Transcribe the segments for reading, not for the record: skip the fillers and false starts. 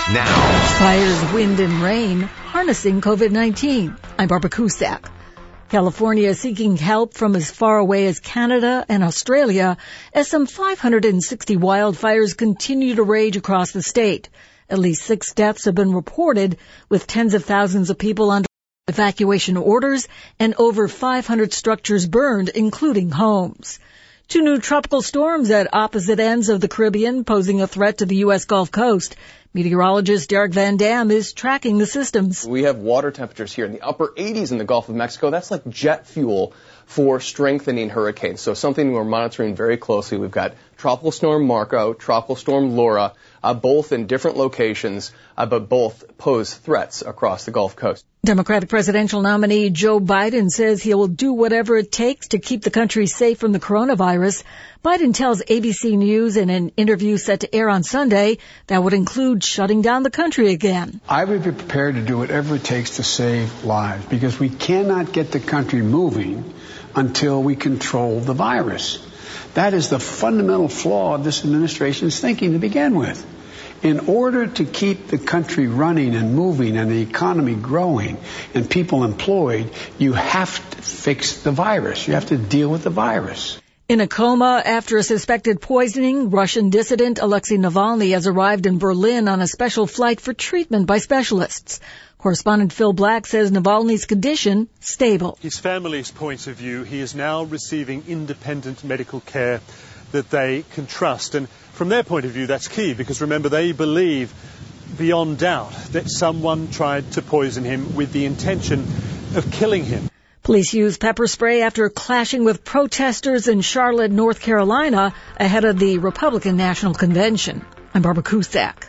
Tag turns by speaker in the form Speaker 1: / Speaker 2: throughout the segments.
Speaker 1: now.
Speaker 2: Fires, wind, and rain, harnessing COVID-19. I'm Barbara Cusack. California is seeking help from as far away as Canada and Australia as some 560 wildfires continue to rage across the state. At least 6 deaths have been reported, with tens of thousands of people under evacuation orders and over 500 structures burned, including homes. 2 new tropical storms at opposite ends of the Caribbean posing a threat to the U.S. Gulf Coast. Meteorologist Derek Van Dam is tracking the systems.
Speaker 3: We have water temperatures here in the upper 80s in the Gulf of Mexico. That's like jet fuel for strengthening hurricanes. So something we're monitoring very closely. We've got Tropical Storm Marco, Tropical Storm Laura, both in different locations, but both pose threats across the Gulf Coast.
Speaker 2: Democratic presidential nominee Joe Biden says he will do whatever it takes to keep the country safe from the coronavirus. Biden tells ABC News in an interview set to air on Sunday that would include shutting down the country again.
Speaker 4: I would be prepared to do whatever it takes to save lives because we cannot get the country moving until we control the virus. That is the fundamental flaw of this administration's thinking to begin with. In order to keep the country running and moving and the economy growing and people employed, you have to fix the virus. You have to deal with the virus.
Speaker 2: In a coma after a suspected poisoning, Russian dissident Alexei Navalny has arrived in Berlin on a special flight for treatment by specialists. Correspondent Phil Black says Navalny's condition stable.
Speaker 5: His family's point of view, he is now receiving independent medical care that they can trust. And from their point of view, that's key because, remember, they believe beyond doubt that someone tried to poison him with the intention of killing him.
Speaker 2: Police used pepper spray after clashing with protesters in Charlotte, North Carolina, ahead of the Republican National Convention. I'm Barbara Cusack.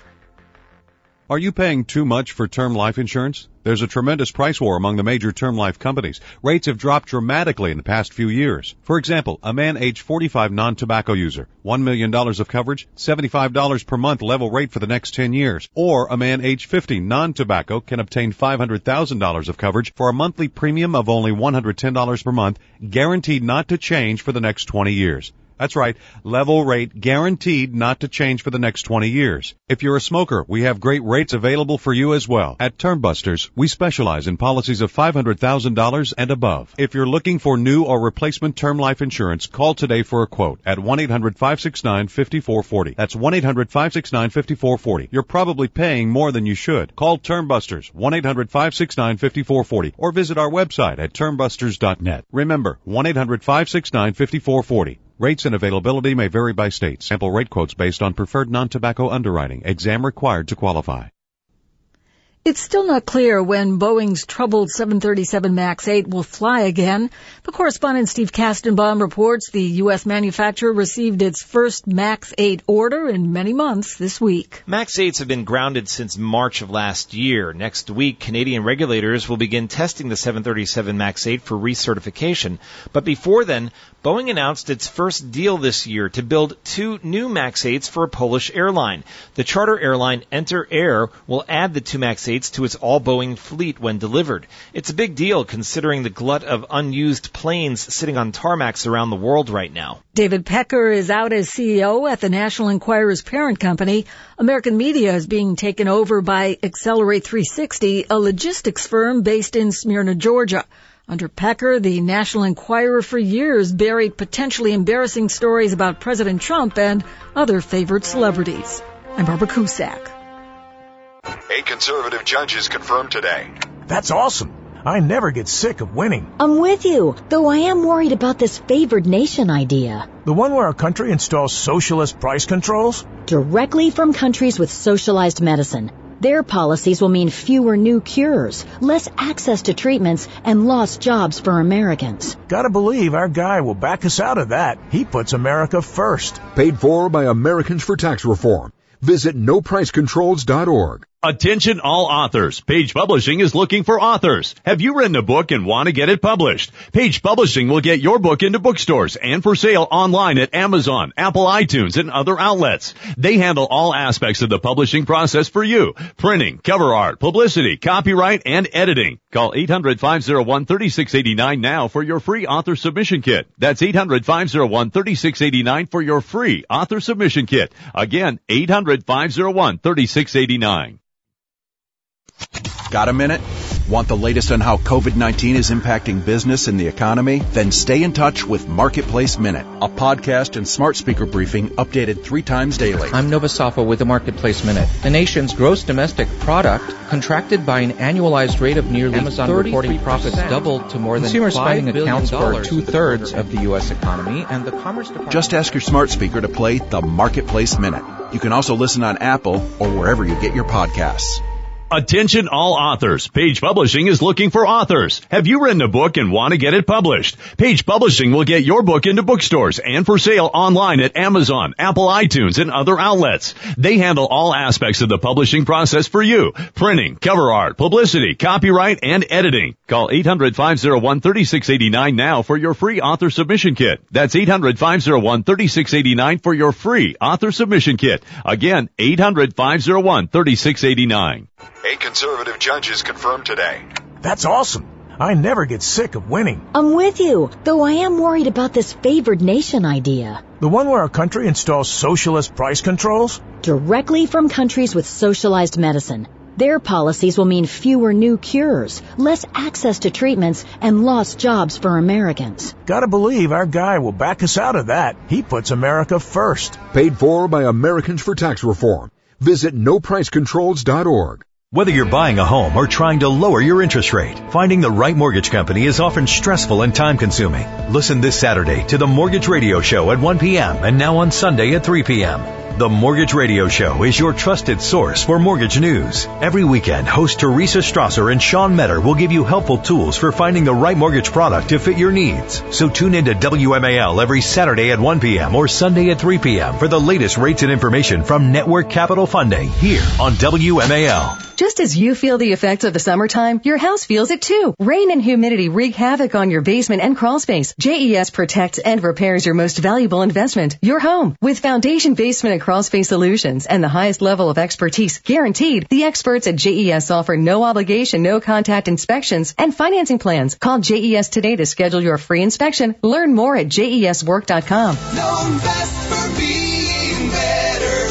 Speaker 6: Are you paying too much for term life insurance? There's a tremendous price war among the major term life companies. Rates have dropped dramatically in the past few years. For example, a man age 45 non-tobacco user, $1 million of coverage, $75 per month level rate for the next 10 years. Or a man age 50 non-tobacco can obtain $500,000 of coverage for a monthly premium of only $110 per month, guaranteed not to change for the next 20 years. That's right, level rate guaranteed not to change for the next 20 years. If you're a smoker, we have great rates available for you as well. At Termbusters, we specialize in policies of $500,000 and above. If you're looking for new or replacement term life insurance, call today for a quote at 1-800-569-5440. That's 1-800-569-5440. You're probably paying more than you should. Call Termbusters, 1-800-569-5440, or visit our website at termbusters.net. Remember, 1-800-569-5440. Rates and availability may vary by state. Sample rate quotes based on preferred non-tobacco underwriting. Exam required to qualify.
Speaker 2: It's still not clear when Boeing's troubled 737 MAX 8 will fly again. But correspondent Steve Kastenbaum reports the U.S. manufacturer received its first MAX 8 order in many months this week.
Speaker 7: MAX 8s have been grounded since March of last year. Next week, Canadian regulators will begin testing the 737 MAX 8 for recertification. But before then, Boeing announced its first deal this year to build 2 new MAX 8s for a Polish airline. The charter airline Enter Air will add the 2 MAX 8s to its all-Boeing fleet when delivered. It's a big deal considering the glut of unused planes sitting on tarmacs around the world right now.
Speaker 2: David Pecker is out as CEO at the National Enquirer's parent company. American media is being taken over by Accelerate 360, a logistics firm based in Smyrna, Georgia. Under Pecker, the National Enquirer for years buried potentially embarrassing stories about President Trump and other favored celebrities. I'm Barbara Cusack.
Speaker 1: 8 conservative judges confirmed today.
Speaker 8: That's awesome. I never get sick of winning.
Speaker 9: I'm with you, though I am worried about this favored nation idea.
Speaker 8: The one where our country installs socialist price controls?
Speaker 9: Directly from countries with socialized medicine. Their policies will mean fewer new cures, less access to treatments, and lost jobs for Americans.
Speaker 8: Gotta believe our guy will back us out of that. He puts America first.
Speaker 10: Paid for by Americans for Tax Reform. Visit nopricecontrols.org.
Speaker 11: Attention all authors. Page Publishing is looking for authors. Have you written a book and want to get it published? Page Publishing will get your book into bookstores and for sale online at Amazon, Apple iTunes, and other outlets. They handle all aspects of the publishing process for you. Printing, cover art, publicity, copyright, and editing. Call 800-501-3689 now for your free author submission kit. That's 800-501-3689 for your free author submission kit. Again, 800-501-3689.
Speaker 12: Got a minute? Want the latest on how COVID-19 is impacting business and the economy? Then stay in touch with Marketplace Minute, a podcast and smart speaker briefing updated 3 times daily.
Speaker 13: I'm Nova Safo with the Marketplace Minute. The nation's gross domestic product contracted by an annualized rate of nearly Amazon reporting profits doubled to more than $5 billion, accounts for 2/3 of the U.S. economy, and the Commerce Department...
Speaker 12: Just ask your smart speaker to play the Marketplace Minute. You can also listen on Apple or wherever you get your podcasts.
Speaker 11: Attention all authors. Page Publishing is looking for authors. Have you written a book and want to get it published? Page Publishing will get your book into bookstores and for sale online at Amazon, Apple iTunes, and other outlets. They handle all aspects of the publishing process for you. Printing, cover art, publicity, copyright, and editing. Call 800-501-3689 now for your free author submission kit. That's 800-501-3689 for your free author submission kit. Again, 800-501-3689.
Speaker 1: 8 conservative judges confirmed today.
Speaker 8: That's awesome. I never get sick of winning.
Speaker 9: I'm with you, though I am worried about this favored nation idea.
Speaker 8: The one where our country installs socialist price controls?
Speaker 9: Directly from countries with socialized medicine. Their policies will mean fewer new cures, less access to treatments, and lost jobs for Americans.
Speaker 8: Gotta believe our guy will back us out of that. He puts America first.
Speaker 10: Paid for by Americans for Tax Reform. Visit nopricecontrols.org.
Speaker 14: Whether you're buying a home or trying to lower your interest rate, finding the right mortgage company is often stressful and time-consuming. Listen this Saturday to the Mortgage Radio Show at 1 p.m. and now on Sunday at 3 p.m. The Mortgage Radio Show is your trusted source for mortgage news. Every weekend, host Teresa Strasser and Sean Metter will give you helpful tools for finding the right mortgage product to fit your needs. So tune in to WMAL every Saturday at 1 p.m. or Sunday at 3 p.m. for the latest rates and information from Network Capital Funding here on WMAL.
Speaker 15: Just as you feel the effects of the summertime, your house feels it too. Rain and humidity wreak havoc on your basement and crawl space. JES protects and repairs your most valuable investment, your home. With foundation, basement, and crawl space solutions and the highest level of expertise guaranteed, the experts at JES offer no obligation, no contact inspections and financing plans. Call JES today to schedule your free inspection. Learn more at JESwork.com.
Speaker 16: Known best for being better.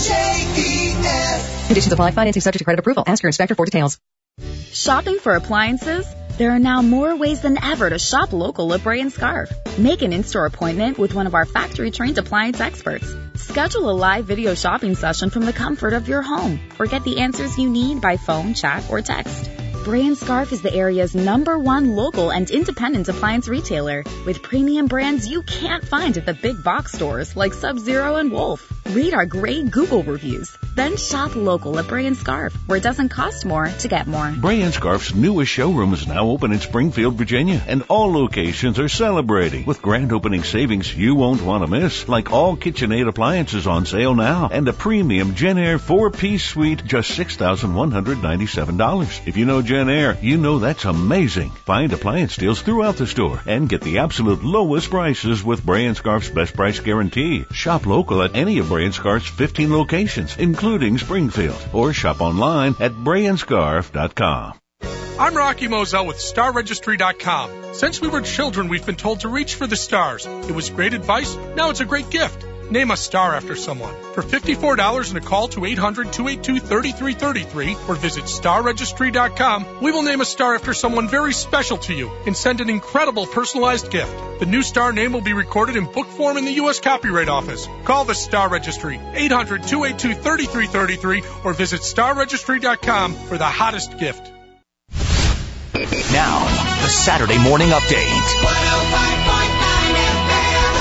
Speaker 16: JES.
Speaker 15: Conditions apply. Financing subject to credit approval. Ask your inspector for details.
Speaker 17: Shopping for appliances? There are now more ways than ever to shop local at Bray & Scarf. Make an in-store appointment with one of our factory-trained appliance experts. Schedule a live video shopping session from the comfort of your home, or get the answers you need by phone, chat, or text. Bray & Scarf is the area's #1 local and independent appliance retailer, with premium brands you can't find at the big box stores like Sub-Zero and Wolf. Read our great Google reviews, then shop local at Bray & Scarf, where it doesn't cost more to get more.
Speaker 18: Bray & Scarf's newest showroom is now open in Springfield, Virginia, and all locations are celebrating with grand opening savings you won't want to miss, like all KitchenAid appliances on sale now, and a premium JennAir 4-piece suite, just $6,197. If you know JennAir, you know that's amazing. Find appliance deals throughout the store and get the absolute lowest prices with Bray & Scarf's best price guarantee. Shop local at any of Bray & Scarf's 15 locations, including Springfield, or shop online at brayandscarf.com.
Speaker 19: I'm Rocky Moselle with StarRegistry.com. Since we were children, we've been told to reach for the stars. It was great advice. Now it's a great gift. Name a star after someone. For $54 and a call to 800-282-3333 or visit StarRegistry.com, we will name a star after someone very special to you and send an incredible personalized gift. The new star name will be recorded in book form in the U.S. Copyright Office. Call the Star Registry, 800-282-3333 or visit StarRegistry.com for the hottest gift.
Speaker 14: Now, the Saturday Morning Update.
Speaker 16: 105.9 FM,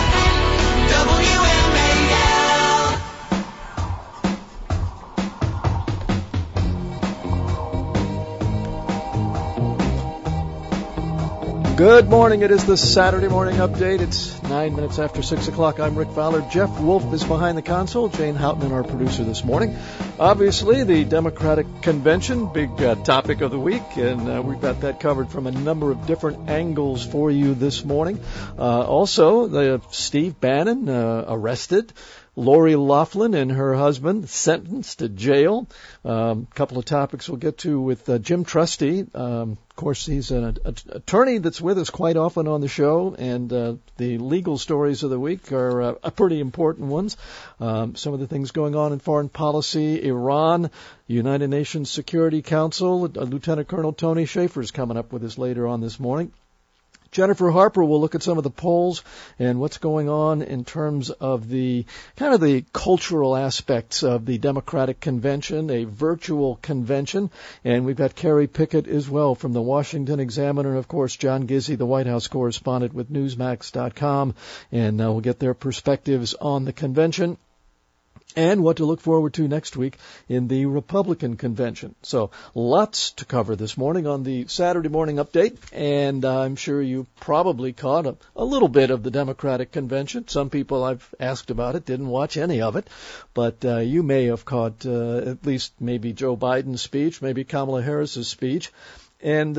Speaker 16: WMAL.
Speaker 20: Good morning. It is the Saturday Morning Update. It's 9 minutes after 6 o'clock. I'm Rick Fowler. Jeff Wolf is behind the console. Jane Houtman, our producer this morning. Obviously, the Democratic Convention, big topic of the week, and we've got that covered from a number of different angles for you this morning. Also, Steve Bannon arrested. Lori Loughlin and her husband sentenced to jail. A couple of topics we'll get to with Jim Trusty. Of course, he's an attorney that's with us quite often on the show, and the legal stories of the week are pretty important ones. Some of the things going on in foreign policy, Iran, United Nations Security Council. Lieutenant Colonel Tony Schaefer is coming up with us later on this morning. Jennifer Harper will look at some of the polls and what's going on in terms of the kind of the cultural aspects of the Democratic Convention, a virtual convention. And we've got Carrie Pickett as well from the Washington Examiner, and of course John Gizzi, the White House correspondent with Newsmax.com, and we'll get their perspectives on the convention and what to look forward to next week in the Republican convention. So lots to cover this morning on the Saturday morning update, and I'm sure you probably caught a little bit of the Democratic convention. Some people I've asked about it didn't watch any of it, but you may have caught at least maybe Joe Biden's speech, maybe Kamala Harris's speech. And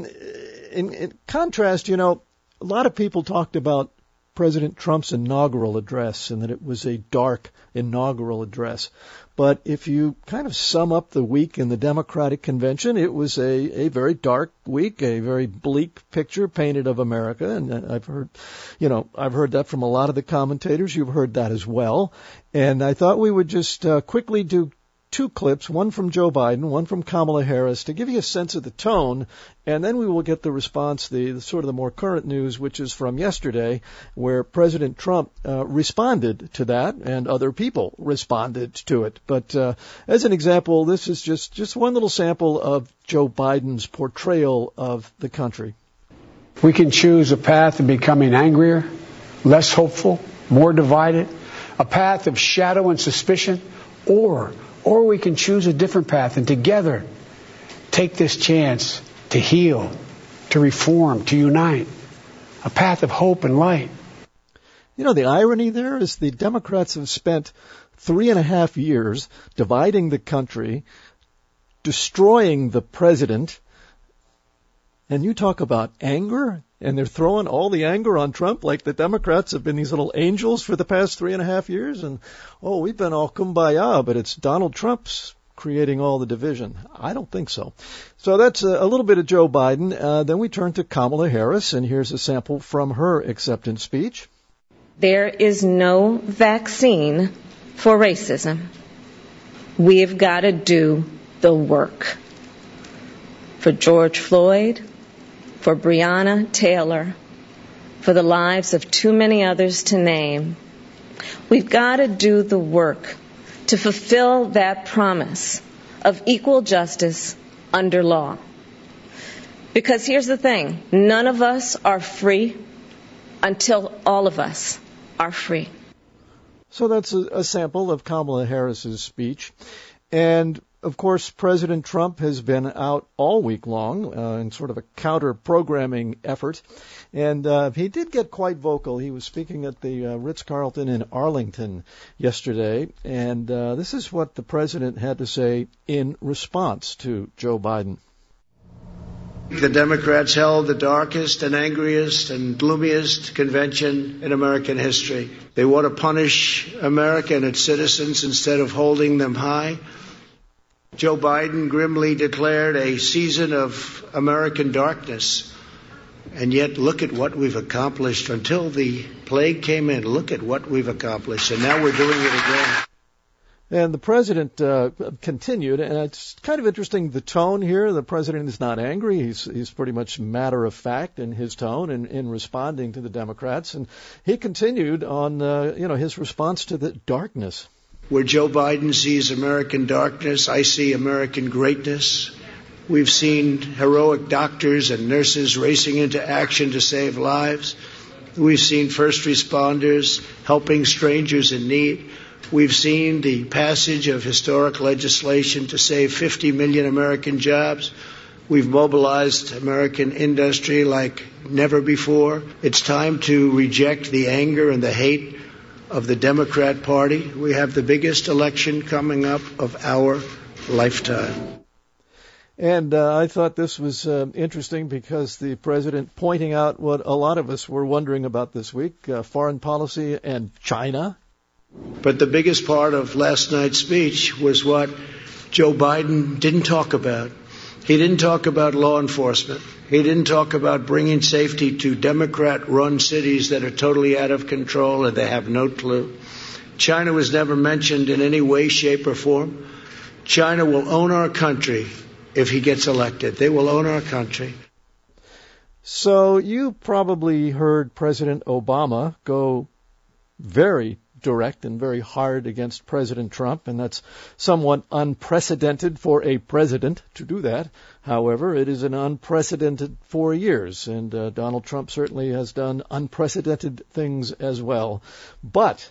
Speaker 20: in contrast, a lot of people talked about President Trump's inaugural address and that it was a dark inaugural address. But if you kind of sum up the week in the Democratic Convention, it was a very dark week, a very bleak picture painted of America. And I've heard that from a lot of the commentators. You've heard that as well. And I thought we would just quickly do two clips, one from Joe Biden, one from Kamala Harris, to give you a sense of the tone, and then we will get the response, the sort of the more current news, which is from yesterday, where President Trump responded to that, and other people responded to it. But as an example, this is just one little sample of Joe Biden's portrayal of the country.
Speaker 4: We can choose a path of becoming angrier, less hopeful, more divided, a path of shadow and suspicion, or we can choose a different path and together take this chance to heal, to reform, to unite. A path of hope and light.
Speaker 20: The irony there is the Democrats have spent 3.5 years dividing the country, destroying the president, and you talk about anger, and they're throwing all the anger on Trump like the Democrats have been these little angels for the past 3.5 years, and, we've been all kumbaya, but it's Donald Trump's creating all the division. I don't think so. So that's a little bit of Joe Biden. Then we turn to Kamala Harris, and here's a sample from her acceptance speech.
Speaker 21: There is no vaccine for racism. We've got to do the work. For George Floyd, for Breonna Taylor, for the lives of too many others to name, we've got to do the work to fulfill that promise of equal justice under law. Because here's the thing, none of us are free until all of us are free.
Speaker 20: So that's a sample of Kamala Harris's speech. And of course, President Trump has been out all week long in sort of a counter-programming effort, and he did get quite vocal. He was speaking at the Ritz-Carlton in Arlington yesterday, and this is what the president had to say in response to Joe Biden.
Speaker 22: The Democrats held the darkest and angriest and gloomiest convention in American history. They want to punish America and its citizens instead of holding them high. Joe Biden grimly declared a season of American darkness. And yet, look at what we've accomplished. Until the plague came in, look at what we've accomplished. And now we're doing it again.
Speaker 20: And the president continued, and it's kind of interesting, the tone here. The president is not angry. He's pretty much matter of fact in his tone in responding to the Democrats. And he continued on, his response to the darkness.
Speaker 22: Where Joe Biden sees American darkness, I see American greatness. We've seen heroic doctors and nurses racing into action to save lives. We've seen first responders helping strangers in need. We've seen the passage of historic legislation to save 50 million American jobs. We've mobilized American industry like never before. It's time to reject the anger and the hate of the Democrat Party. We have the biggest election coming up of our lifetime.
Speaker 20: And I thought this was interesting because the president pointing out what a lot of us were wondering about this week, foreign policy and China.
Speaker 22: But the biggest part of last night's speech was what Joe Biden didn't talk about. He didn't talk about law enforcement. He didn't talk about bringing safety to Democrat-run cities that are totally out of control and they have no clue. China was never mentioned in any way, shape, or form. China will own our country if he gets elected. They will own our country.
Speaker 20: So you probably heard President Obama go very direct and very hard against President Trump, and that's somewhat unprecedented for a president to do that. However, it is an unprecedented 4 years, and Donald Trump certainly has done unprecedented things as well. But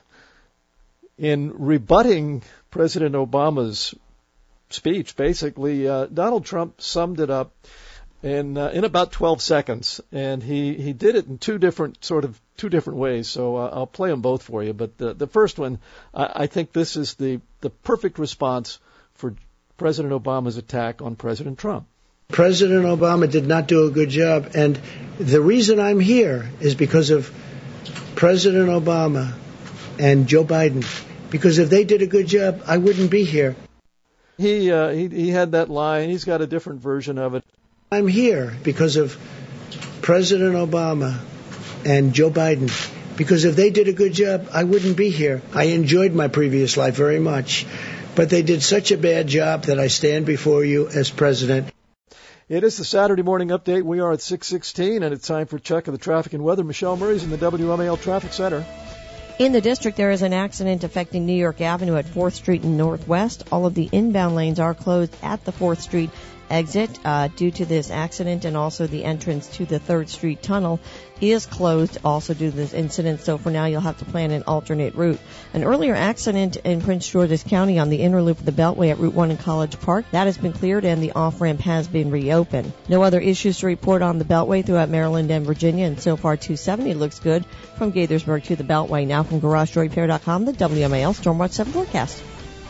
Speaker 20: in rebutting President Obama's speech, basically, Donald Trump summed it up in about 12 seconds, and he did it in two different ways. So I'll play them both for you. But the first one, I think this is the perfect response for President Obama's attack on President Trump.
Speaker 22: President Obama did not do a good job, and the reason I'm here is because of President Obama and Joe Biden. Because if they did a good job, I wouldn't be here.
Speaker 20: He had that line. He's got a different version of it.
Speaker 22: I'm here because of President Obama and Joe Biden. Because if they did a good job, I wouldn't be here. I enjoyed my previous life very much. But they did such a bad job that I stand before you as president.
Speaker 20: It is the Saturday morning update. We are at 6:16, and it's time for check of the traffic and weather. Michelle Murray's in the WMAL Traffic Center.
Speaker 3: In the district, there is an accident affecting New York Avenue at 4th Street and Northwest. All of the inbound lanes are closed at the 4th Street exit due to this accident, and also the entrance to the 3rd Street tunnel is closed also due to this incident. So for now, you'll have to plan an alternate route. An earlier accident in Prince George's County on the inner loop of the Beltway at Route 1 in College Park, that has been cleared and the off-ramp has been reopened. No other issues to report on the Beltway throughout Maryland and Virginia, and so far 270 looks good from Gaithersburg to the Beltway. Now from GarageDoorRepair.com, the WMAL Stormwatch 7 forecast.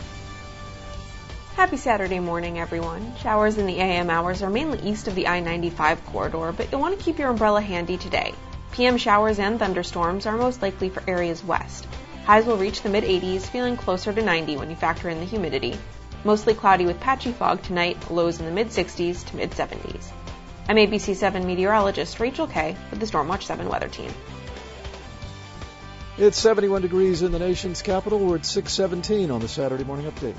Speaker 5: Happy Saturday morning, everyone. Showers in the AM hours are mainly east of the I-95 corridor, but you'll want to keep your umbrella handy today. PM showers and thunderstorms are most likely for areas west. Highs will reach the mid-80s, feeling closer to 90 when you factor in the humidity. Mostly cloudy with patchy fog tonight, lows in the mid-60s to mid-70s. I'm ABC 7 meteorologist Rachel Kay with the Stormwatch 7 weather team.
Speaker 20: It's 71 degrees in the nation's capital. We're at 6:17 on the Saturday morning update.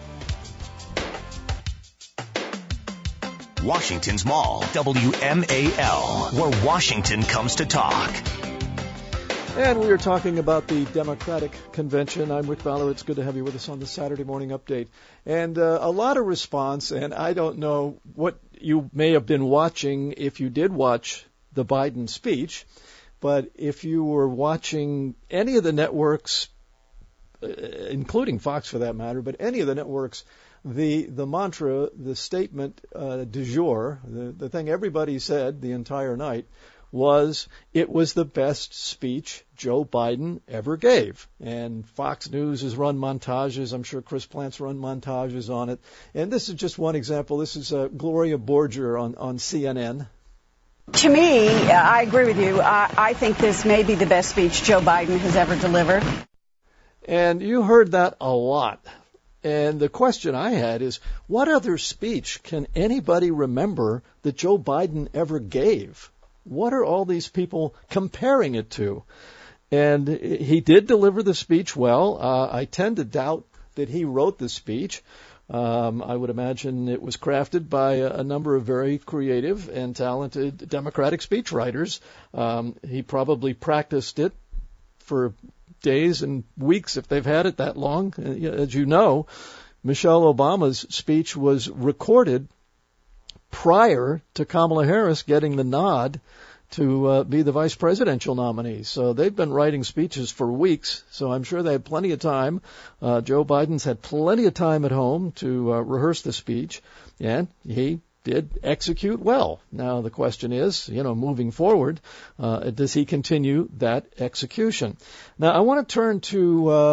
Speaker 23: Washington's Mall, WMAL, where Washington comes to talk.
Speaker 20: And we are talking about the Democratic Convention. I'm Rick Fowler. It's good to have you with us on the Saturday morning update. And a lot of response, and I don't know what you may have been watching if you did watch the Biden speech, but if you were watching any of the networks, including Fox for that matter, but any of the networks, the mantra, the statement du jour, the thing everybody said the entire night was it was the best speech Joe Biden ever gave. And Fox News has run montages. I'm sure Chris Plant's run montages on it. And this is just one example. This is Gloria Borger on CNN.
Speaker 24: To me, I agree with you. I think this may be the best speech Joe Biden has ever delivered.
Speaker 20: And you heard that a lot. And the question I had is, what other speech can anybody remember that Joe Biden ever gave? What are all these people comparing it to? And he did deliver the speech well. I tend to doubt that he wrote the speech. I would imagine it was crafted by a number of very creative and talented Democratic speechwriters. He probably practiced it for days and weeks if they've had it that long. As you know, Michelle Obama's speech was recorded prior to Kamala Harris getting the nod to be the vice presidential nominee. So they've been writing speeches for weeks, so I'm sure they had plenty of time. Joe Biden's had plenty of time at home to rehearse the speech, and he did execute well. Now the question is, moving forward, does he continue that execution? Now I want to turn to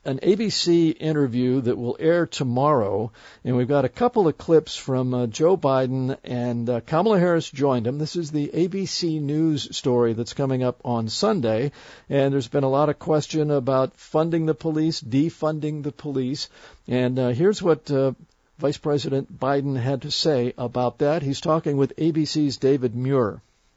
Speaker 20: an ABC interview that will air tomorrow, and we've got a couple of clips from Joe Biden, and Kamala Harris joined him. This is the ABC News story that's coming up on Sunday, and there's been a lot of question about funding the police, defunding the police, and here's what Vice President Biden had to say about that. He's talking with ABC's David Muir.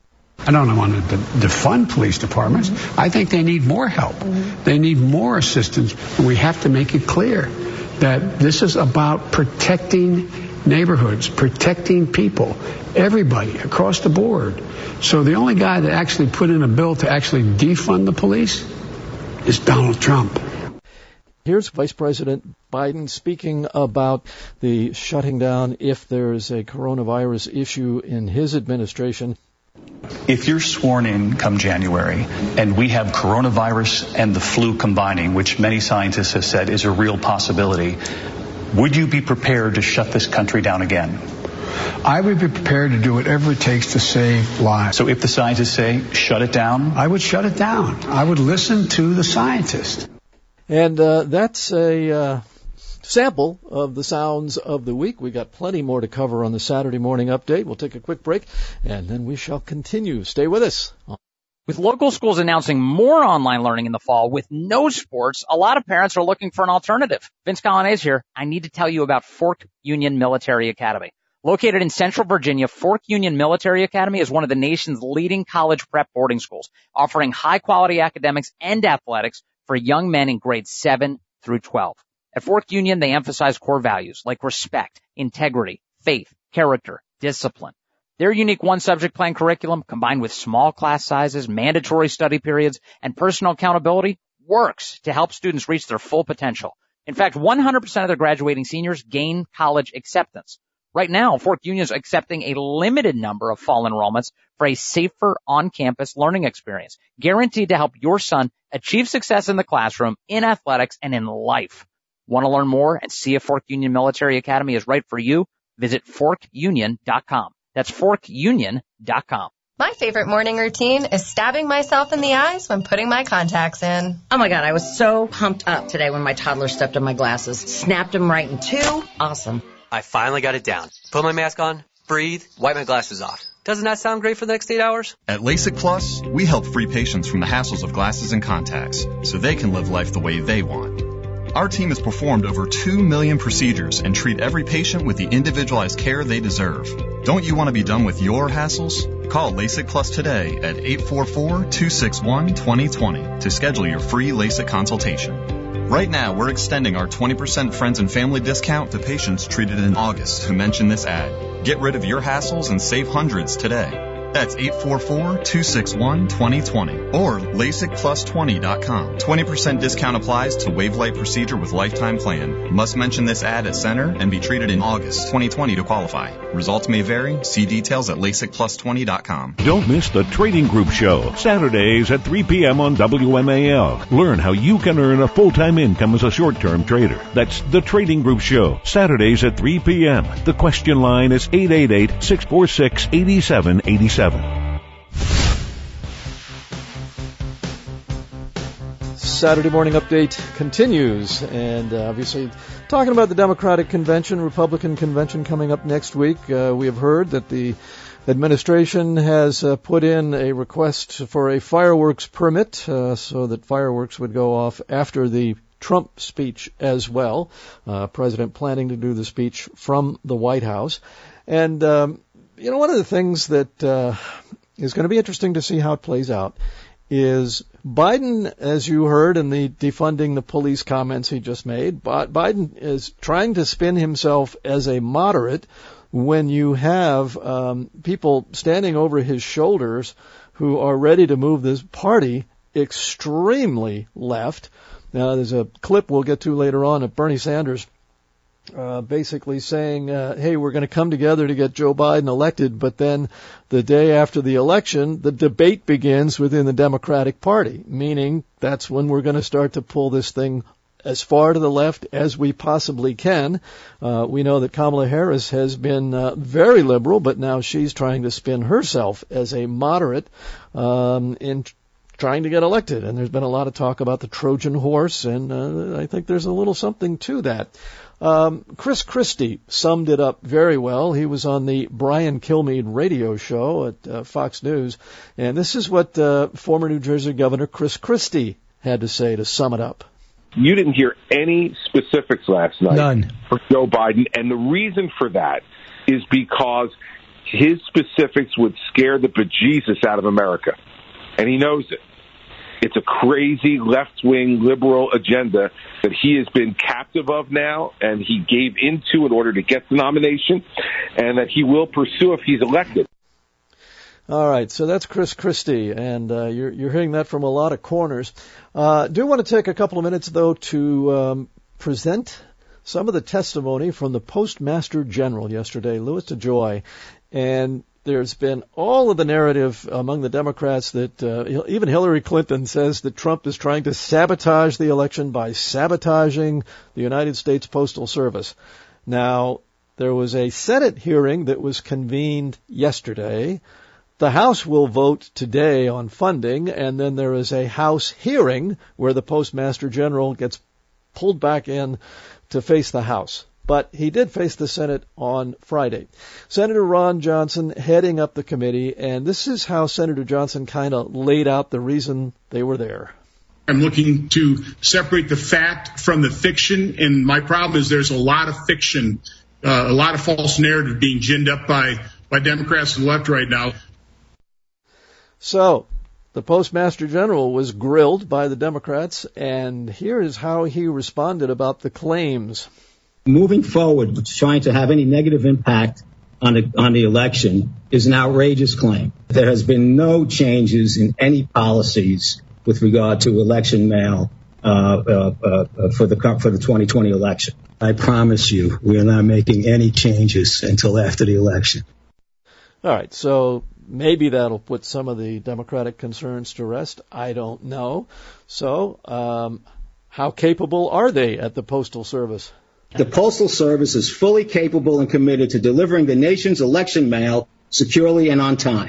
Speaker 4: I don't want to defund police departments. I think they need more help. They need more assistance. And we have to make it clear that this is about protecting neighborhoods, protecting people, everybody across the board. So the only guy that actually put in a bill to actually defund the police is Donald Trump.
Speaker 20: Here's Vice President Biden speaking about the shutting down if there's a coronavirus issue in his administration.
Speaker 2: If you're sworn in come January and we have coronavirus and the flu combining, which many scientists have said is a real possibility, would you be prepared to shut this country down again?
Speaker 4: I would be prepared to do whatever it takes to save lives.
Speaker 2: So if the scientists say shut it down?
Speaker 4: I would shut it down. I would listen to the scientists.
Speaker 20: And that's a sample of the sounds of the week. We got plenty more to cover on the Saturday morning update. We'll take a quick break, and then we shall continue. Stay with us.
Speaker 6: With local schools announcing more online learning in the fall with no sports, a lot of parents are looking for an alternative. Vince Colonnese here. I need to tell you about Fork Union Military Academy. Located in Central Virginia, Fork Union Military Academy is one of the nation's leading college prep boarding schools, offering high-quality academics and athletics for young men in grades 7 through 12. At Fork Union, they emphasize core values like respect, integrity, faith, character, discipline. Their unique one-subject plan curriculum, combined with small class sizes, mandatory study periods, and personal accountability, works to help students reach their full potential. In fact, 100% of their graduating seniors gain college acceptance. Right now, Fork Union is accepting a limited number of fall enrollments for a safer on-campus learning experience, guaranteed to help your son achieve success in the classroom, in athletics, and in life. Want to learn more and see if Fork Union Military Academy is right for you? Visit forkunion.com. That's forkunion.com.
Speaker 7: My favorite morning routine is stabbing myself in the eyes when putting my contacts in.
Speaker 13: Oh my God, I was so pumped up today when my toddler stepped on my glasses. Snapped them right in two. Awesome.
Speaker 25: I finally got it down. Put my mask on, breathe, wipe my glasses off. Doesn't that sound great for the next 8 hours?
Speaker 26: At LASIK Plus, we help free patients from the hassles of glasses and contacts so they can live life the way they want. Our team has performed over 2 million procedures and treat every patient with the individualized care they deserve. Don't you want to be done with your hassles? Call LASIK Plus today at 844-261-2020 to schedule your free LASIK consultation. Right now, we're extending our 20% friends and family discount to patients treated in August who mention this ad. Get rid of your hassles and save hundreds today. That's 844-261-2020 or LASIKplus20.com. 20% discount applies to Wavelight procedure with lifetime plan. Must mention this ad at center and be treated in August 2020 to qualify. Results may vary. See details at LASIKplus20.com.
Speaker 18: Don't miss the Trading Group Show, Saturdays at 3 p.m. on WMAL. Learn how you can earn a full-time income as a short-term trader. That's the Trading Group Show, Saturdays at 3 p.m. The question line is 888-646-8787.
Speaker 20: Saturday morning update continues, and obviously talking about the Democratic convention, Republican convention coming up next week. We have heard that the administration has put in a request for a fireworks permit so that fireworks would go off after the Trump speech as well. President planning to do the speech from the White House. And one of the things that is going to be interesting to see how it plays out is Biden, as you heard in the defunding the police comments he just made, Biden is trying to spin himself as a moderate when you have people standing over his shoulders who are ready to move this party extremely left. Now, there's a clip we'll get to later on of Bernie Sanders basically saying, hey, we're going to come together to get Joe Biden elected, but then the day after the election, the debate begins within the Democratic Party, meaning that's when we're going to start to pull this thing as far to the left as we possibly can. We know that Kamala Harris has been very liberal, but now she's trying to spin herself as a moderate in trying to get elected. And there's been a lot of talk about the Trojan horse, and I think there's a little something to that. Chris Christie summed it up very well. He was on the Brian Kilmeade radio show at Fox News, and this is what former New Jersey Governor Chris Christie had to say to sum it up.
Speaker 1: You didn't hear any specifics last night.
Speaker 8: None.
Speaker 1: For Joe Biden, and the reason for that is because his specifics would scare the bejesus out of America, and he knows it. It's a crazy left-wing liberal agenda that he has been captive of now, and he gave into in order to get the nomination, and that he will pursue if he's elected.
Speaker 20: All right, so that's Chris Christie, and you're hearing that from a lot of corners. Do want to take a couple of minutes, though, to present some of the testimony from the Postmaster General yesterday, Louis DeJoy, and there's been all of the narrative among the Democrats that even Hillary Clinton says that Trump is trying to sabotage the election by sabotaging the United States Postal Service. Now, there was a Senate hearing that was convened yesterday. The House will vote today on funding, and then there is a House hearing where the Postmaster General gets pulled back in to face the House. But he did face the Senate on Friday. Senator Ron Johnson heading up the committee, and this is how Senator Johnson kind of laid out the reason they were there.
Speaker 9: I'm looking to separate the fact from the fiction, and my problem is there's a lot of fiction, a lot of false narrative being ginned up by Democrats and the left right now.
Speaker 20: So, the Postmaster General was grilled by the Democrats, and here is how he responded about the claims.
Speaker 10: Moving forward, trying to have any negative impact on the election is an outrageous claim. There has been no changes in any policies with regard to election mail for the 2020 election. I promise you, we are not making any changes until after the election.
Speaker 20: All right, so maybe that'll put some of the Democratic concerns to rest. I don't know. So, how capable are they at the Postal Service?
Speaker 10: The Postal Service is fully capable and committed to delivering the nation's election mail securely and on time.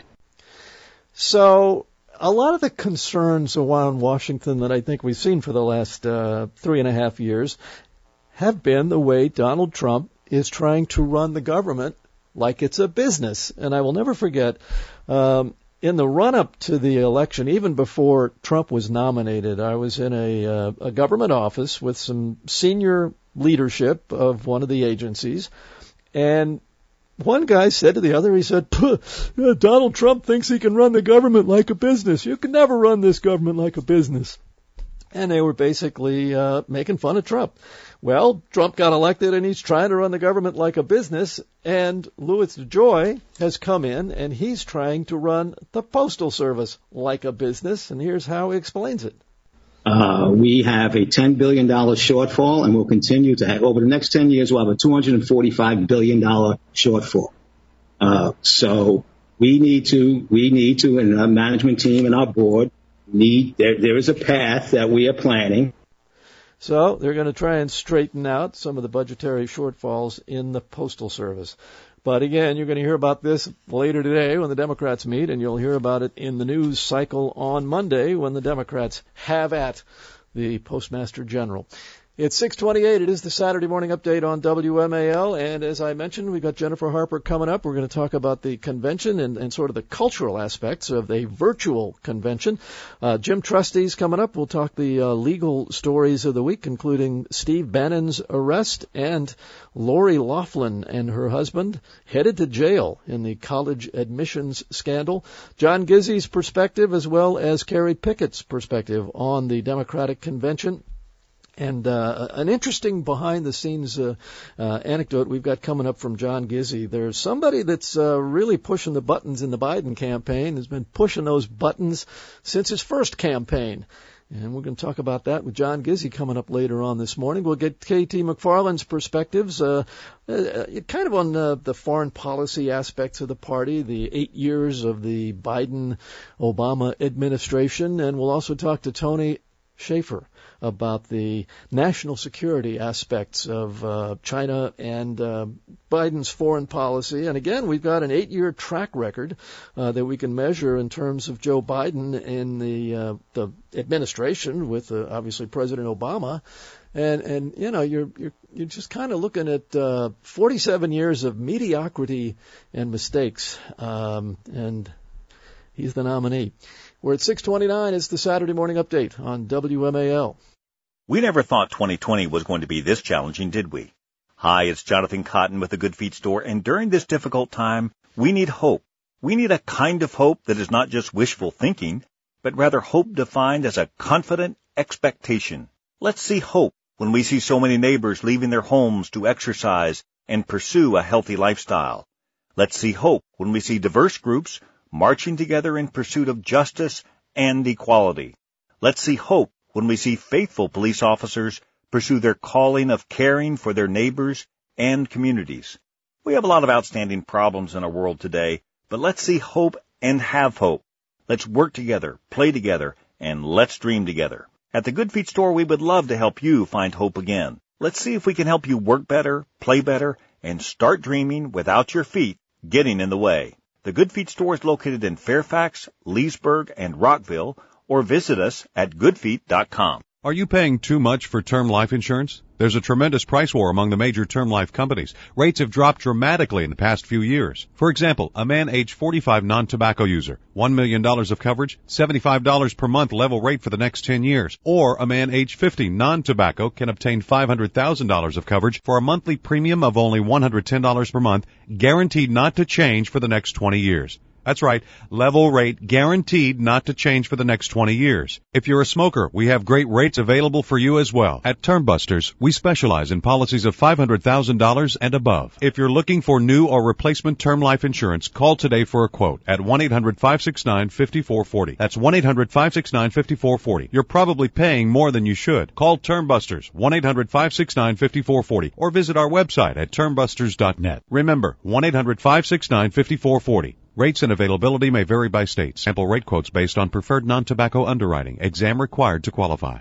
Speaker 20: So, a lot of the concerns around Washington that I think we've seen for the last 3.5 years have been the way Donald Trump is trying to run the government like it's a business. And I will never forget, in the run-up to the election, even before Trump was nominated, I was in a government office with some senior leadership of one of the agencies, and one guy said to the other, he said, Donald Trump thinks he can run the government like a business. You can never run this government like a business. And they were basically making fun of Trump. Well, Trump got elected, and he's trying to run the government like a business, and Louis DeJoy has come in, and he's trying to run the Postal Service like a business, and here's how he explains it.
Speaker 10: We have a $10 billion shortfall, and we'll continue to have, over the next 10 years, we'll have a $245 billion shortfall. So we need to, and our management team and our board there is a path that we are planning.
Speaker 20: So they're going to try and straighten out some of the budgetary shortfalls in the Postal Service. But again, you're going to hear about this later today when the Democrats meet, and you'll hear about it in the news cycle on Monday when the Democrats have at the Postmaster General. It's 6:28. It is the Saturday morning update on WMAL, and as I mentioned, we've got Jennifer Harper coming up. We're going to talk about the convention and sort of the cultural aspects of a virtual convention. Jim Trustee's coming up. We'll talk the legal stories of the week, including Steve Bannon's arrest and Lori Loughlin and her husband headed to jail in the college admissions scandal. John Gizzi's perspective, as well as Kerry Pickett's perspective on the Democratic convention. And an interesting behind-the-scenes anecdote we've got coming up from John Gizzi. There's somebody that's really pushing the buttons in the Biden campaign, has been pushing those buttons since his first campaign. And we're going to talk about that with John Gizzi coming up later on this morning. We'll get K.T. McFarland's perspectives, kind of on the foreign policy aspects of the party, the 8 years of the Biden-Obama administration. And we'll also talk to Tony Schaefer about the national security aspects of China and Biden's foreign policy. And again, we've got an 8-year track record that we can measure in terms of Joe Biden in the administration with obviously President Obama. And you know, you're just kind of looking at 47 years of mediocrity and mistakes, and he's the nominee. We're at 6:29. It's the Saturday Morning Update on WMAL.
Speaker 8: We never thought 2020 was going to be this challenging, did we? Hi, it's Jonathan Cotton with the Good Feet Store, and during this difficult time, we need hope. We need a kind of hope that is not just wishful thinking, but rather hope defined as a confident expectation. Let's see hope when we see so many neighbors leaving their homes to exercise and pursue a healthy lifestyle. Let's see hope when we see diverse groups marching together in pursuit of justice and equality. Let's see hope when we see faithful police officers pursue their calling of caring for their neighbors and communities. We have a lot of outstanding problems in our world today, but let's see hope and have hope. Let's work together, play together, and let's dream together. At the Good Feet Store, we would love to help you find hope again. Let's see if we can help you work better, play better, and start dreaming without your feet getting in the way. The Good Feet Store is located in Fairfax, Leesburg, and Rockville, or visit us at goodfeet.com.
Speaker 11: Are you paying too much for term life insurance? There's a tremendous price war among the major term life companies. Rates have dropped dramatically in the past few years. For example, a man age 45 non-tobacco user, $1 million of coverage, $75 per month level rate for the next 10 years. Or a man age 50 non-tobacco can obtain $500,000 of coverage for a monthly premium of only $110 per month, guaranteed not to change for the next 20 years. That's right, level rate guaranteed not to change for the next 20 years. If you're a smoker, we have great rates available for you as well. At Term Busters, we specialize in policies of $500,000 and above. If you're looking for new or replacement term life insurance, call today for a quote at 1-800-569-5440. That's 1-800-569-5440. You're probably paying more than you should. Call Term Busters, 1-800-569-5440, or visit our website at termbusters.net. Remember, 1-800-569-5440. Rates and availability may vary by state. Sample rate quotes based on preferred non-tobacco underwriting. Exam required to qualify.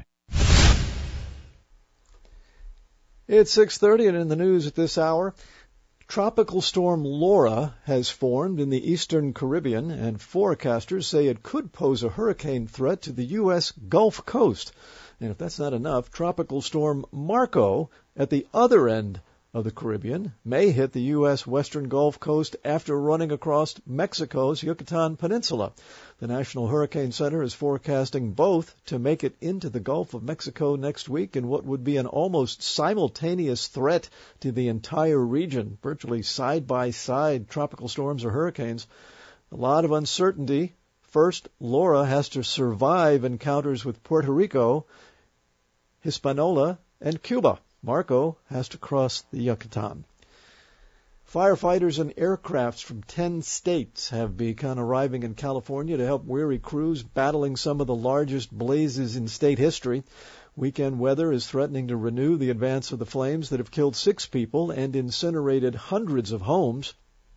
Speaker 20: It's 6:30 and in the news at this hour, Tropical Storm Laura has formed in the eastern Caribbean, and forecasters say it could pose a hurricane threat to the U.S. Gulf Coast. And if that's not enough, Tropical Storm Marco at the other end of the Caribbean may hit the U.S. western Gulf Coast after running across Mexico's Yucatan Peninsula. The National Hurricane Center is forecasting both to make it into the Gulf of Mexico next week in what would be an almost simultaneous threat to the entire region, virtually side-by-side tropical storms or hurricanes. A lot of uncertainty. First, Laura has to survive encounters with Puerto Rico, Hispaniola, and Cuba. Marco has to cross the Yucatan. Firefighters and aircrafts from 10 states have begun arriving in California to help weary crews battling some of the largest blazes in state history. Weekend weather is threatening to renew the advance of the flames that have killed 6 people and incinerated hundreds of homes.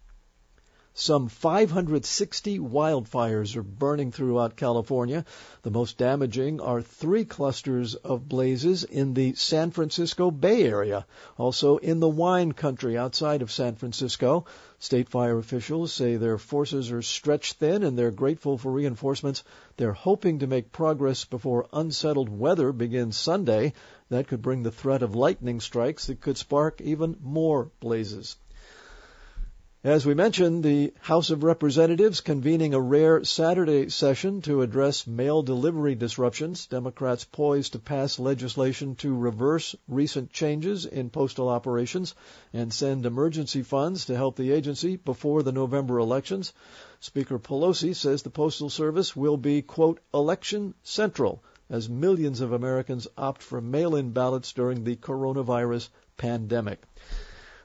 Speaker 20: Some 560 wildfires are burning throughout California. The most damaging are 3 clusters of blazes in the San Francisco Bay Area, also in the wine country outside of San Francisco. State fire officials say their forces are stretched thin and they're grateful for reinforcements. They're hoping to make progress before unsettled weather begins Sunday. That could bring the threat of lightning strikes that could spark even more blazes. As we mentioned, the House of Representatives convening a rare Saturday session to address mail delivery disruptions. Democrats poised to pass legislation to reverse recent changes in postal operations and send emergency funds to help the agency before the November elections. Speaker Pelosi says the Postal Service will be, quote, election central as millions of Americans opt for mail-in ballots during the coronavirus pandemic.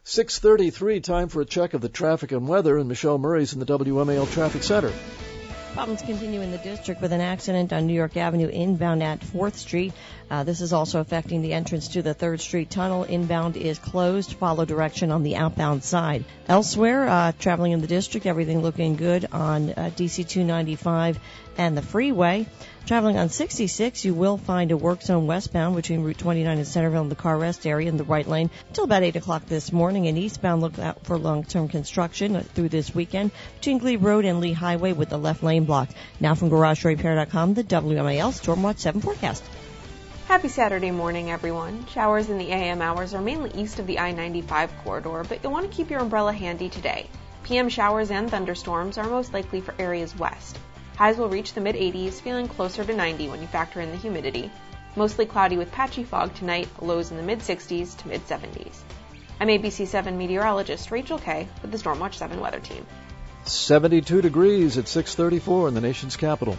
Speaker 20: 6:33, time for a check of the traffic and weather, and Michelle Murray's in the WMAL Traffic Center.
Speaker 3: Problems continue in the district with an accident on New York Avenue inbound at 4th Street. This is also affecting the entrance to the 3rd Street tunnel. Inbound is closed. Follow direction on the outbound side. Elsewhere, traveling in the district, everything looking good on DC 295 and the freeway. Traveling on 66, you will find a work zone westbound between Route 29 and Centerville in the car rest area in the right lane until about 8 o'clock this morning. And eastbound, look out for long-term construction through this weekend between Glebe Road and Lee Highway with the left lane blocked. Now from GarageRepair.com, the WMAL Stormwatch 7 forecast.
Speaker 5: Happy Saturday morning, everyone. Showers in the AM hours are mainly east of the I-95 corridor, but you'll want to keep your umbrella handy today. PM showers and thunderstorms are most likely for areas west. Highs will reach the mid-80s, feeling closer to 90 when you factor in the humidity. Mostly cloudy with patchy fog tonight, lows in the mid-60s to mid-70s. I'm ABC 7 meteorologist Rachel Kay with the Stormwatch 7 weather team.
Speaker 20: 72 degrees at 6:34 in the nation's capital.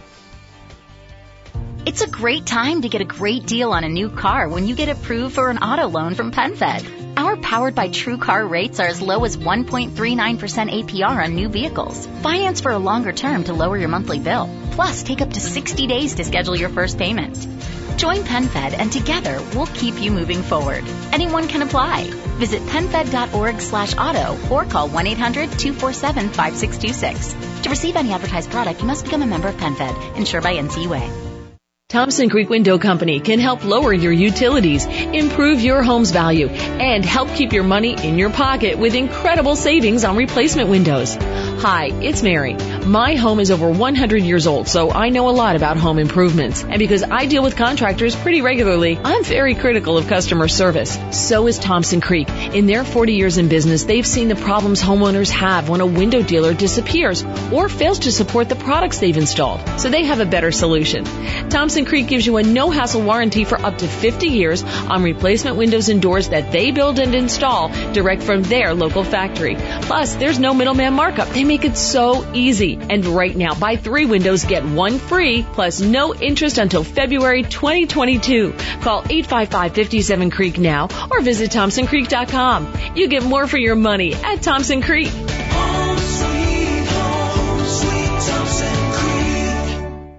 Speaker 12: It's a great time to get a great deal on a new car when you get approved for an auto loan from PenFed. Our Powered by True car rates are as low as 1.39% APR on new vehicles. Finance for a longer term to lower your monthly bill. Plus, take up to 60 days to schedule your first payment. Join PenFed and together we'll keep you moving forward. Anyone can apply. Visit PenFed.org/auto or call 1-800-247-5626. To receive any advertised product, you must become a member of PenFed, insured by NCUA.
Speaker 14: Thompson Creek Window Company can help lower your utilities, improve your home's value, and help keep your money in your pocket with incredible savings on replacement windows. Hi, it's Mary. My home is over 100 years old, so I know a lot about home improvements. And because I deal with contractors pretty regularly, I'm very critical of customer service. So is Thompson Creek. In their 40 years in business, they've seen the problems homeowners have when a window dealer disappears or fails to support the products they've installed. So they have a better solution. Thompson Creek gives you a no-hassle warranty for up to 50 years on replacement windows and doors that they build and install direct from their local factory. Plus, there's no middleman markup. They make it so easy. And right now, buy 3 windows, get 1 free, plus no interest until February 2022. Call 855-57-CREEK now or visit ThompsonCreek.com. You get more for your money at Thompson Creek.
Speaker 15: Home sweet Thompson Creek.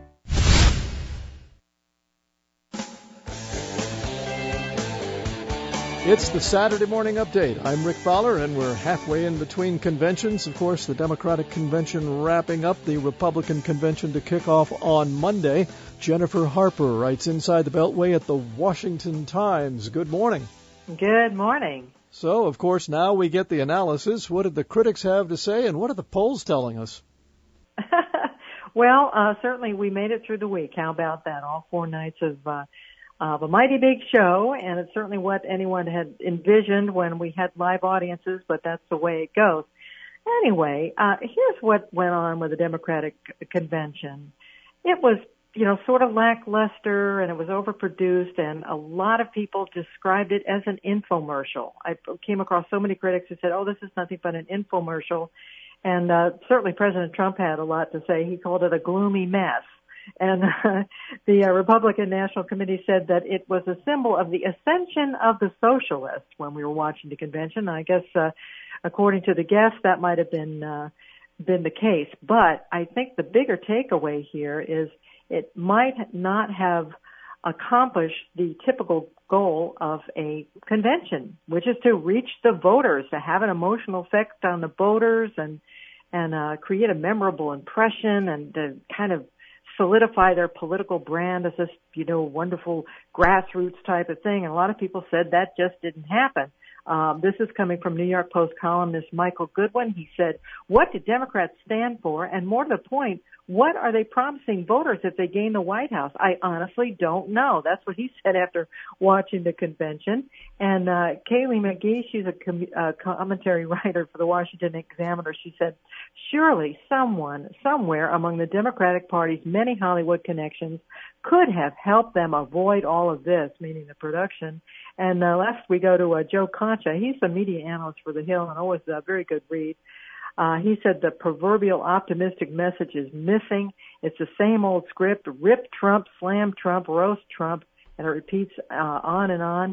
Speaker 20: It's the Saturday Morning Update. I'm Rick Fowler, and we're halfway in between conventions. Of course, the Democratic Convention wrapping up, the Republican Convention to kick off on Monday. Jennifer Harper writes inside the Beltway at the Washington Times. Good morning.
Speaker 16: Good morning.
Speaker 20: So, of course, now we get the analysis. What did the critics have to say, and what are the polls telling us?
Speaker 16: Well, certainly we made it through the week. How about that? All 4 nights of a mighty big show, and it's certainly what anyone had envisioned when we had live audiences, but that's the way it goes. Anyway, here's what went on with the Democratic Convention. It was, sort of lackluster, and it was overproduced, and a lot of people described it as an infomercial. I came across so many critics who said, this is nothing but an infomercial, and certainly President Trump had a lot to say. He called it a gloomy mess. And the Republican National Committee said that it was a symbol of the ascension of the socialists when we were watching the convention. I guess, according to the guests, that might have been the case. But I think the bigger takeaway here is it might not have accomplished the typical goal of a convention, which is to reach the voters, to have an emotional effect on the voters and create a memorable impression and to kind of solidify their political brand as this, wonderful grassroots type of thing. And a lot of people said that just didn't happen. This is coming from New York Post columnist Michael Goodwin. He said, what do Democrats stand for? And more to the point, what are they promising voters if they gain the White House? I honestly don't know. That's what he said after watching the convention. And Kaylee McGee, she's a commentary writer for the Washington Examiner. She said, surely someone, somewhere among the Democratic Party's many Hollywood connections could have helped them avoid all of this, meaning the production. And last we go to Joe Concha. He's the media analyst for The Hill and always a very good read. He said the proverbial optimistic message is missing. It's the same old script, rip Trump, slam Trump, roast Trump, and it repeats on and on.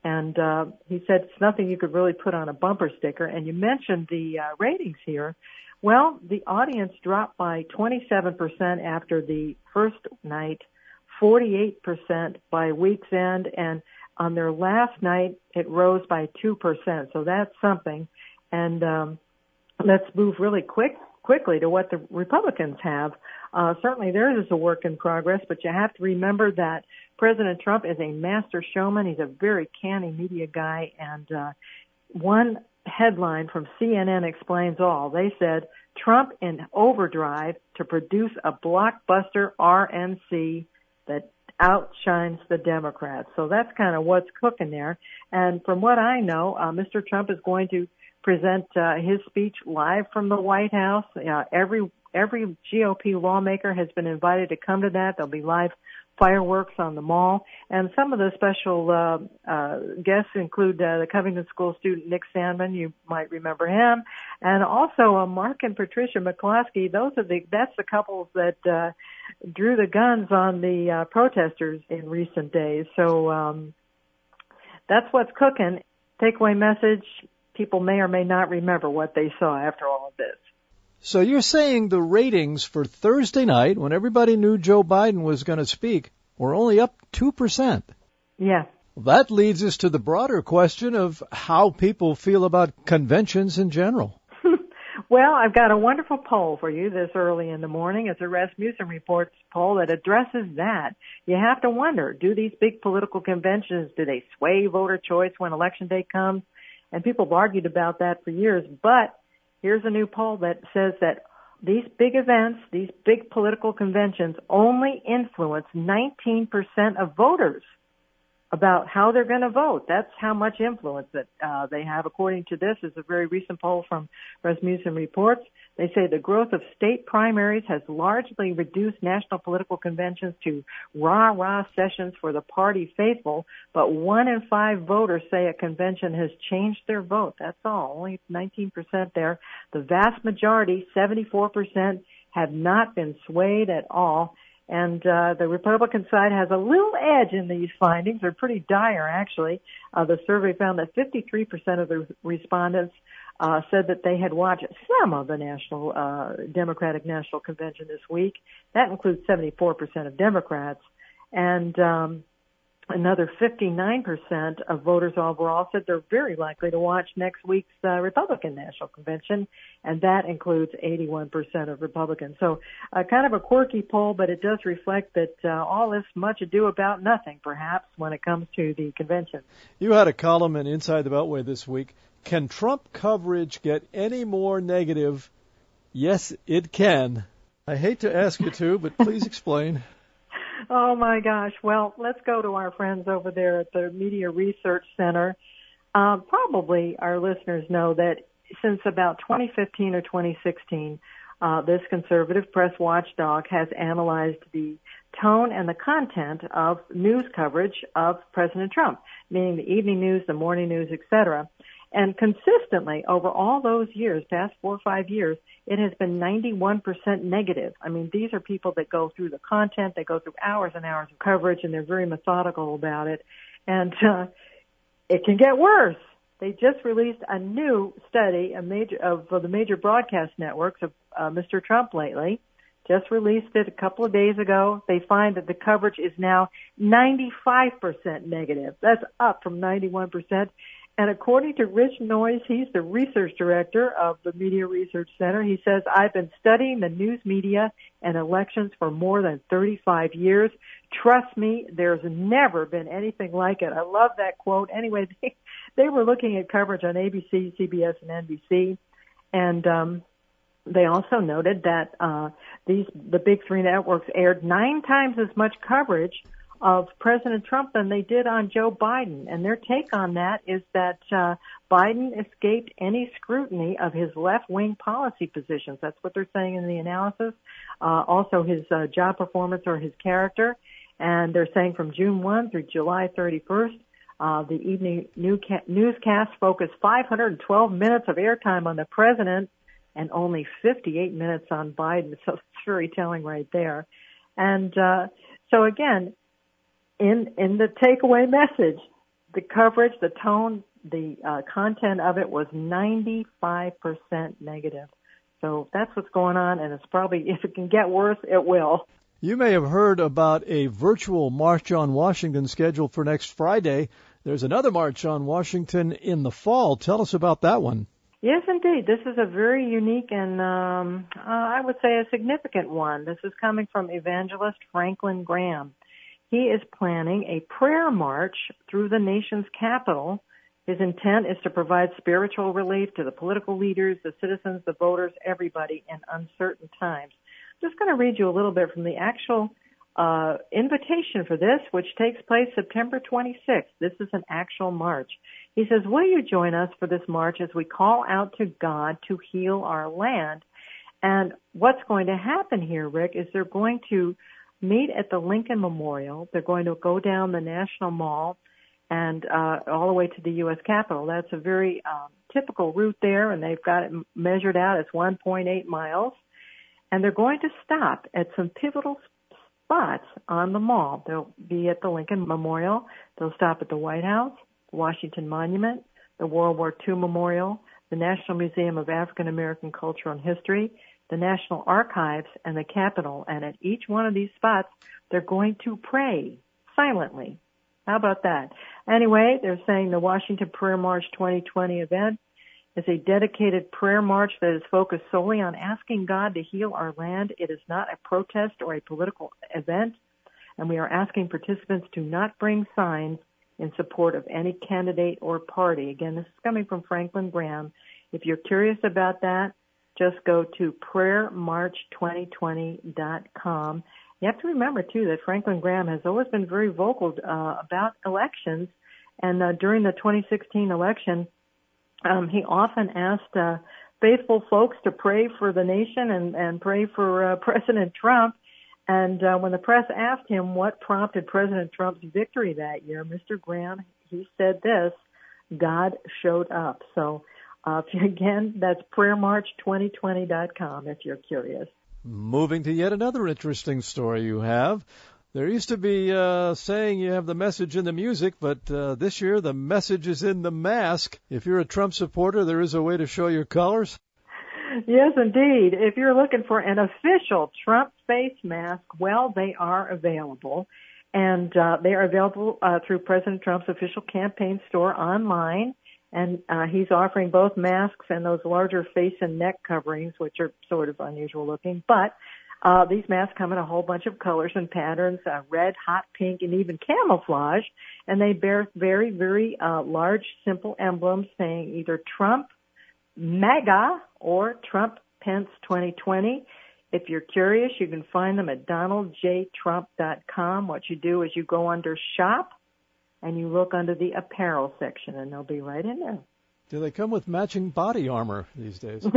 Speaker 16: And he said it's nothing you could really put on a bumper sticker. And you mentioned the ratings here. Well, the audience dropped by 27% after the first night, 48% by week's end, and on their last night, it rose by 2%. So that's something. And let's move really quickly to what the Republicans have. Certainly theirs is a work in progress, but you have to remember that President Trump is a master showman. He's a very canny media guy, and one headline from CNN explains all. They said, Trump in overdrive to produce a blockbuster RNC that outshines the Democrats. So that's kind of what's cooking there. And from what I know, Mr. Trump is going to present his speech live from the White House. Every GOP lawmaker has been invited to come to that. There'll be live fireworks on the Mall. And some of the special guests include the Covington School student Nick Sandman. You might remember him. And also Mark and Patricia McCloskey. That's the couples that drew the guns on the protesters in recent days. So that's what's cooking. Takeaway message, people may or may not remember what they saw after all of this.
Speaker 20: So you're saying the ratings for Thursday night, when everybody knew Joe Biden was going to speak, were only up 2%?
Speaker 16: Yeah.
Speaker 20: Well, that leads us to the broader question of how people feel about conventions in general.
Speaker 16: Well, I've got a wonderful poll for you this early in the morning. It's a Rasmussen Reports poll that addresses that. You have to wonder, do these big political conventions, do they sway voter choice when Election Day comes? And people have argued about that for years, but here's a new poll that says that these big events, these big political conventions only influence 19% of voters about how they're going to vote. That's how much influence that they have. According to this, is a very recent poll from Rasmussen Reports. They say the growth of state primaries has largely reduced national political conventions to rah-rah sessions for the party faithful, but 1 in 5 voters say a convention has changed their vote. That's all, only 19% there. The vast majority, 74%, have not been swayed at all. And the Republican side has a little edge in these findings. They're pretty dire, actually. The survey found that 53% of the respondents said that they had watched some of the Democratic National Convention this week. That includes 74% of Democrats. And another 59% of voters overall said they're very likely to watch next week's Republican National Convention, and that includes 81% of Republicans. So kind of a quirky poll, but it does reflect that all this much ado about nothing, perhaps, when it comes to the convention.
Speaker 20: You had a column in Inside the Beltway this week. Can Trump coverage get any more negative? Yes, it can. I hate to ask you to, but please explain.
Speaker 16: Oh, my gosh. Well, let's go to our friends over there at the Media Research Center. Probably our listeners know that since about 2015 or 2016, this conservative press watchdog has analyzed the tone and the content of news coverage of President Trump, meaning the evening news, the morning news, etc. And consistently over all those years, past 4 or 5 years, it has been 91% negative. I mean, these are people that go through the content, they go through hours and hours of coverage, and they're very methodical about it. And it can get worse. They just released a new study of the major broadcast networks of Mr. Trump lately. Just released it a couple of days ago. They find that the coverage is now 95% negative. That's up from 91%. And according to Rich Noyes, he's the research director of the Media Research Center. He says, I've been studying the news media and elections for more than 35 years. Trust me, there's never been anything like it. I love that quote. Anyway, they were looking at coverage on ABC, CBS, and NBC. And they also noted that the big three networks aired 9 times as much coverage of President Trump than they did on Joe Biden. And their take on that is that Biden escaped any scrutiny of his left-wing policy positions. That's what they're saying in the analysis. Also his job performance or his character. And they're saying from June 1 through July 31st, the evening newscast focused 512 minutes of airtime on the president and only 58 minutes on Biden. So it's very telling right there. And so again, in the takeaway message, the coverage, the tone, the content of it was 95% negative. So that's what's going on, and it's probably, if it can get worse, it will.
Speaker 20: You may have heard about a virtual March on Washington scheduled for next Friday. There's another March on Washington in the fall. Tell us about that one.
Speaker 16: Yes, indeed. This is a very unique and I would say a significant one. This is coming from evangelist Franklin Graham. He is planning a prayer march through the nation's capital. His intent is to provide spiritual relief to the political leaders, the citizens, the voters, everybody in uncertain times. I'm just going to read you a little bit from the actual invitation for this, which takes place September 26th. This is an actual march. He says, will you join us for this march as we call out to God to heal our land? And what's going to happen here, Rick, is they're going to meet at the Lincoln Memorial. They're going to go down the National Mall and all the way to the U.S. Capitol. That's a very typical route there, and they've got it measured out. It's 1.8 miles. And they're going to stop at some pivotal spots on the mall. They'll be at the Lincoln Memorial. They'll stop at the White House, the Washington Monument, the World War II Memorial, the National Museum of African American Culture and History, the National Archives, and the Capitol. And at each one of these spots, they're going to pray silently. How about that? Anyway, they're saying the Washington Prayer March 2020 event is a dedicated prayer march that is focused solely on asking God to heal our land. It is not a protest or a political event, and we are asking participants to not bring signs in support of any candidate or party. Again, this is coming from Franklin Graham. If you're curious about that, just go to prayermarch2020.com. You have to remember, too, that Franklin Graham has always been very vocal about elections, and during the 2016 election, he often asked faithful folks to pray for the nation and pray for President Trump. And when the press asked him what prompted President Trump's victory that year, Mr. Graham, he said this: God showed up. So, again, that's prayermarch2020.com if you're curious.
Speaker 20: Moving to yet another interesting story you have. There used to be saying you have the message in the music, but this year the message is in the mask. If you're a Trump supporter, there is a way to show your colors.
Speaker 16: Yes, indeed. If you're looking for an official Trump face mask, well, they are available. And they are available through President Trump's official campaign store online. And he's offering both masks and those larger face and neck coverings, which are sort of unusual looking. But these masks come in a whole bunch of colors and patterns, red, hot pink, and even camouflage. And they bear very, very large, simple emblems saying either Trump, MAGA, or Trump Pence 2020. If you're curious, you can find them at donaldjtrump.com. What you do is you go under shop and you look under the apparel section, and they'll be right in there.
Speaker 20: Do they come with matching body armor these days?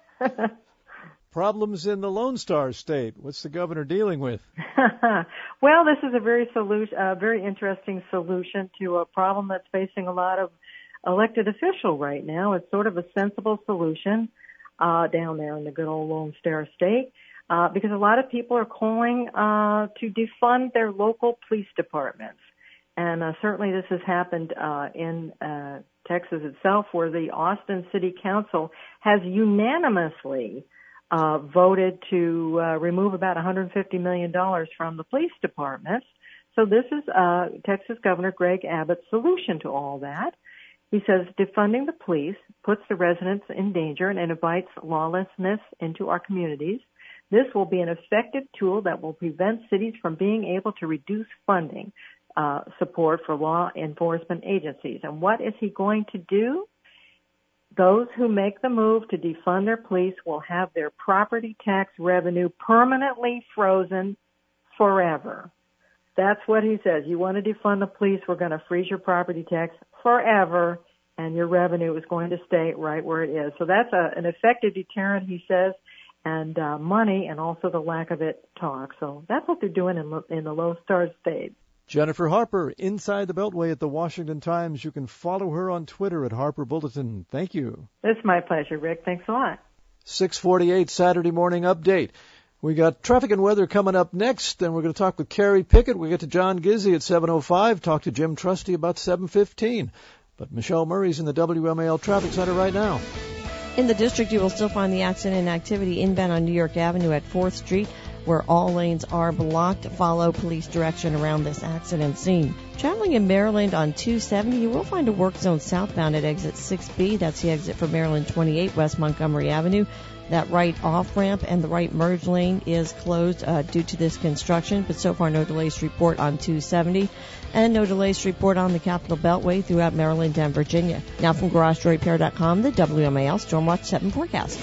Speaker 20: Problems in the Lone Star State. What's the governor dealing with?
Speaker 16: Well, this is a very interesting solution to a problem that's facing a lot of elected officials right now. It's sort of a sensible solution down there in the good old Lone Star State because a lot of people are calling to defund their local police departments. And certainly this has happened in Texas itself, where the Austin City Council has unanimously voted to remove about $150 million from the police departments. So this is Texas Governor Greg Abbott's solution to all that. He says defunding the police puts the residents in danger and invites lawlessness into our communities. This will be an effective tool that will prevent cities from being able to reduce funding support for law enforcement agencies. And what is he going to do? Those who make the move to defund their police will have their property tax revenue permanently frozen forever. That's what he says. You want to defund the police, we're going to freeze your property tax forever, and your revenue is going to stay right where it is. So that's an effective deterrent, he says, and money and also the lack of it talk. So that's what they're doing in the Lone Star State.
Speaker 20: Jennifer Harper, Inside the Beltway at the Washington Times. You can follow her on Twitter at Harper Bulletin. Thank you.
Speaker 16: It's my pleasure, Rick. Thanks a lot.
Speaker 20: 6:48 Saturday morning update. We got traffic and weather coming up next, and we're going to talk with Carrie Pickett. We get to John Gizzi at 7:05, talk to Jim Trusty about 7:15. But Michelle Murray's in the WMAL Traffic Center right now.
Speaker 3: In the district, you will still find the accident activity inbound on New York Avenue at 4th Street, where all lanes are blocked. Follow police direction around this accident scene. Traveling in Maryland on 270, you will find a work zone southbound at exit 6B. That's the exit for Maryland 28 West Montgomery Avenue. That right off-ramp and the right merge lane is closed due to this construction, but so far no delays to report on 270 and no delays to report on the Capitol Beltway throughout Maryland and Virginia. Now from GarageDoorRepair.com, the WMAL Stormwatch 7 forecast.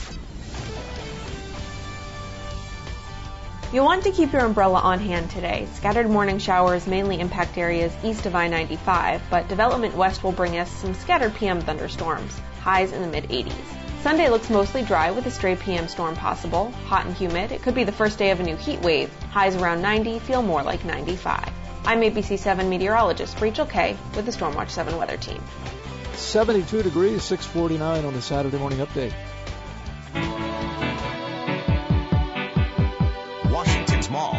Speaker 5: You'll want to keep your umbrella on hand today. Scattered morning showers mainly impact areas east of I-95, but development west will bring us some scattered PM thunderstorms, highs in the mid-80s. Sunday looks mostly dry with a stray PM storm possible, hot and humid. It could be the first day of a new heat wave. Highs around 90, feel more like 95. I'm ABC 7 meteorologist Rachel Kay with the Stormwatch 7 weather team.
Speaker 20: 72 degrees, 6:49 on the Saturday morning update.
Speaker 17: Washington's Mall,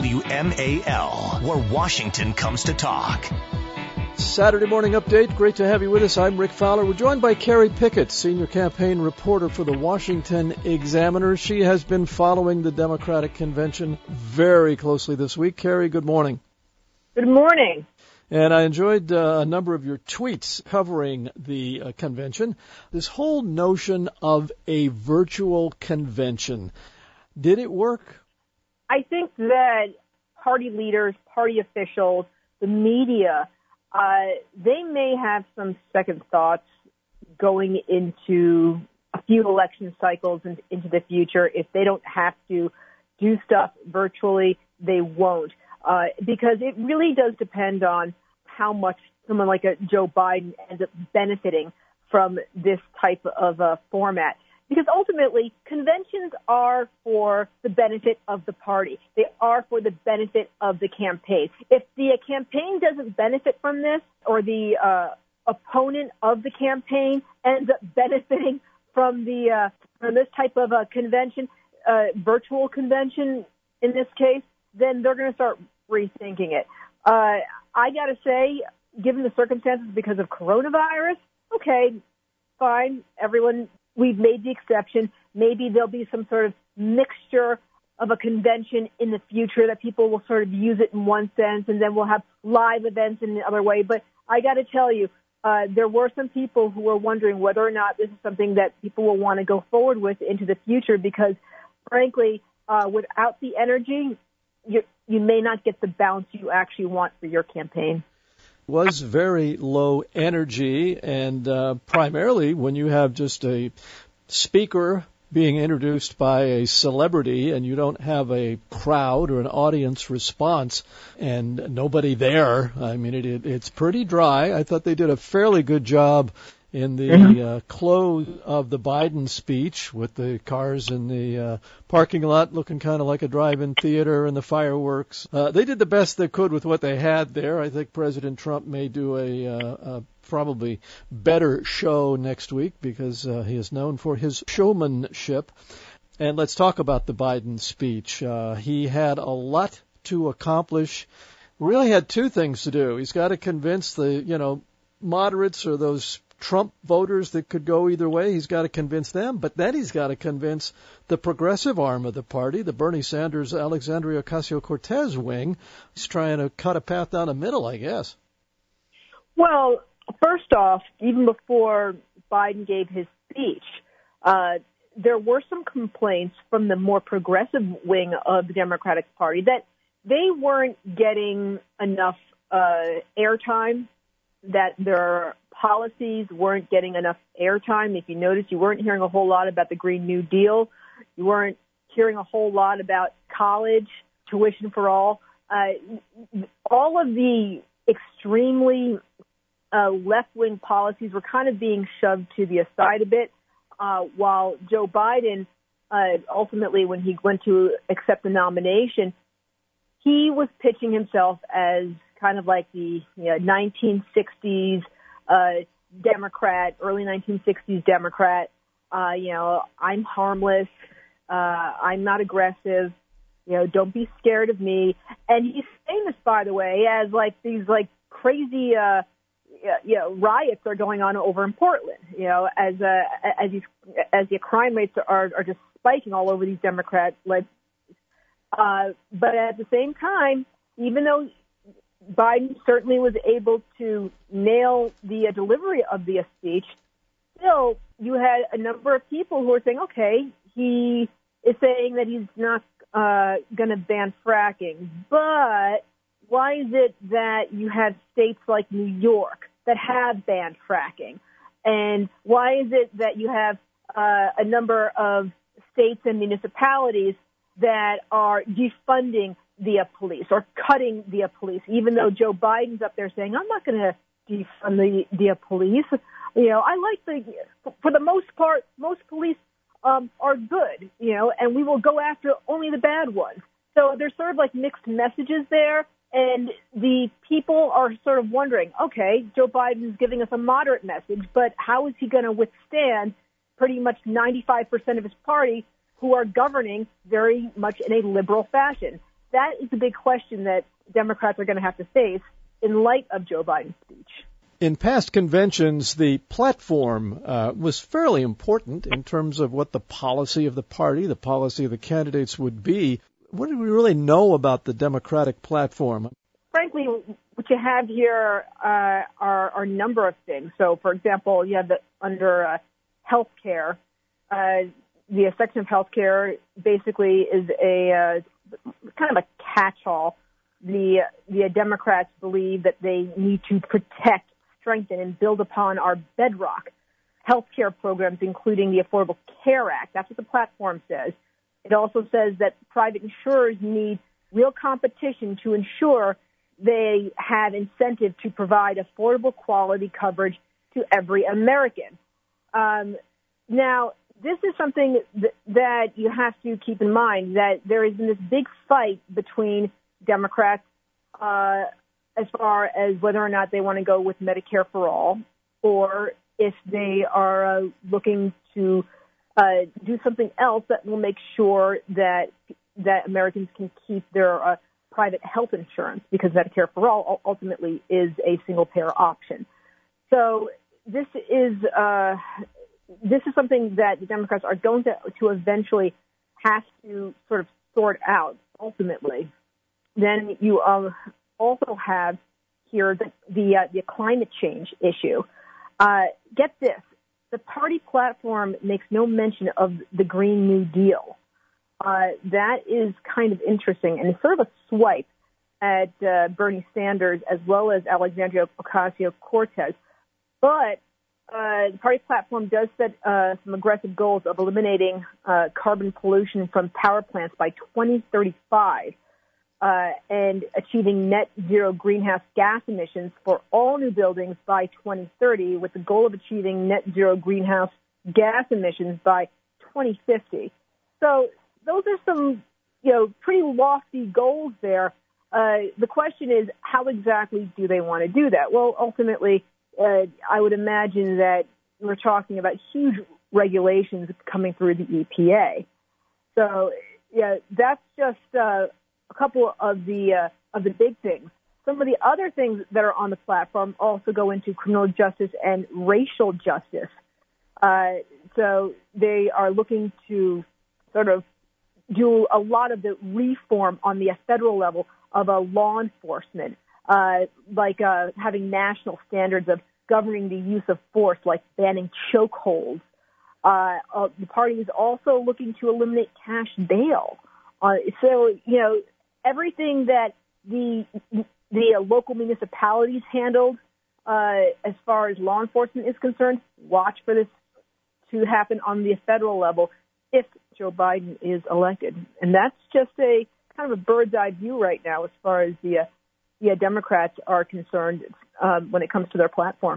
Speaker 17: WMAL, where Washington comes to talk.
Speaker 20: Saturday morning update. Great to have you with us. I'm Rick Fowler. We're joined by Carrie Pickett, senior campaign reporter for the Washington Examiner. She has been following the Democratic Convention very closely this week. Carrie, good morning.
Speaker 19: Good morning.
Speaker 20: And I enjoyed a number of your tweets covering the convention. This whole notion of a virtual convention, did it work?
Speaker 19: I think that party leaders, party officials, the media, they may have some second thoughts going into a few election cycles and into the future. If they don't have to do stuff virtually, they won't. Because it really does depend on how much someone like a Joe Biden ends up benefiting from this type of format. Because ultimately, conventions are for the benefit of the party. They are for the benefit of the campaign. If the campaign doesn't benefit from this, or the opponent of the campaign ends up benefiting from this type of a convention, virtual convention in this case, then they're going to start rethinking it. I got to say, given the circumstances because of coronavirus, okay, fine, everyone. We've made the exception. Maybe there'll be some sort of mixture of a convention in the future that people will sort of use it in one sense, and then we'll have live events in the other way. But I got to tell you, there were some people who were wondering whether or not this is something that people will want to go forward with into the future because, frankly, without the energy, you may not get the bounce you actually want for your campaign.
Speaker 20: Was very low energy, and primarily when you have just a speaker being introduced by a celebrity and you don't have a crowd or an audience response and nobody there, I mean, it's pretty dry. I thought they did a fairly good job in the close of the Biden speech with the cars in the parking lot looking kind of like a drive-in theater and the fireworks. They did the best they could with what they had there. I think President Trump may do a probably better show next week because he is known for his showmanship. And let's talk about the Biden speech. He had a lot to accomplish. Really had two things to do. He's got to convince the, moderates or those Trump voters that could go either way. He's got to convince them, but then he's got to convince the progressive arm of the party, the Bernie Sanders, Alexandria Ocasio-Cortez wing. He's trying to cut a path down the middle, I guess.
Speaker 19: Well, first off, even before Biden gave his speech, there were some complaints from the more progressive wing of the Democratic Party that they weren't getting enough airtime, that their policies weren't getting enough airtime. If you notice, you weren't hearing a whole lot about the Green New Deal. You weren't hearing a whole lot about college, tuition for all. All of the extremely left-wing policies were kind of being shoved to the aside a bit, while Joe Biden, ultimately, when he went to accept the nomination, he was pitching himself as kind of like the 1960s Democrat, early 1960s Democrat. I'm harmless. I'm not aggressive. Don't be scared of me. And he's saying this, by the way, as like these like crazy, riots are going on over in Portland. As the crime rates are just spiking all over these Democrat-led. But at the same time, even though Biden certainly was able to nail the delivery of the speech, still you had a number of people who are saying, okay, he is saying that he's not going to ban fracking, but why is it that you have states like New York that have banned fracking? And why is it that you have a number of states and municipalities that are defunding the police or cutting the police, even though Joe Biden's up there saying, I'm not going to defund the police. I like for the most part, most police are good, and we will go after only the bad ones. So there's sort of like mixed messages there, and the people are sort of wondering, okay, Joe Biden is giving us a moderate message, but how is he going to withstand pretty much 95% of his party who are governing very much in a liberal fashion? That is the big question that Democrats are going to have to face in light of Joe Biden's speech.
Speaker 20: In past conventions, the platform was fairly important in terms of what the policy of the party, the policy of the candidates would be. What do we really know about the Democratic platform?
Speaker 19: Frankly, what you have here are a number of things. So, for example, you have under health care, the section of health care basically is a kind of a catch-all. The Democrats believe that they need to protect, strengthen, and build upon our bedrock health care programs, including the Affordable Care Act. That's what the platform says. It also says that private insurers need real competition to ensure they have incentive to provide affordable quality coverage to every American. Now, this is something that you have to keep in mind, that there has been this big fight between Democrats as far as whether or not they want to go with Medicare for all, or if they are looking to do something else that will make sure that Americans can keep their private health insurance, because Medicare for all ultimately is a single-payer option. So this is something that the Democrats are going to eventually have to sort of sort out ultimately. Then you also have here the climate change issue. Get this. The party platform makes no mention of the Green New Deal. That is kind of interesting, and it's sort of a swipe at Bernie Sanders as well as Alexandria Ocasio-Cortez. But the party platform does set some aggressive goals of eliminating carbon pollution from power plants by 2035 and achieving net zero greenhouse gas emissions for all new buildings by 2030, with the goal of achieving net zero greenhouse gas emissions by 2050. So those are some, pretty lofty goals there. The question is, how exactly do they want to do that? Well, ultimately, I would imagine that we're talking about huge regulations coming through the EPA. So, yeah, that's just a couple of the big things. Some of the other things that are on the platform also go into criminal justice and racial justice. So they are looking to sort of do a lot of the reform on the federal level of law enforcement, like having national standards of governing the use of force, like banning chokeholds. The party is also looking to eliminate cash bail. So, everything that the local municipalities handled as far as law enforcement is concerned, watch for this to happen on the federal level if Joe Biden is elected. And that's just a kind of a bird's eye view right now as far as the Democrats are concerned when it comes to their platform.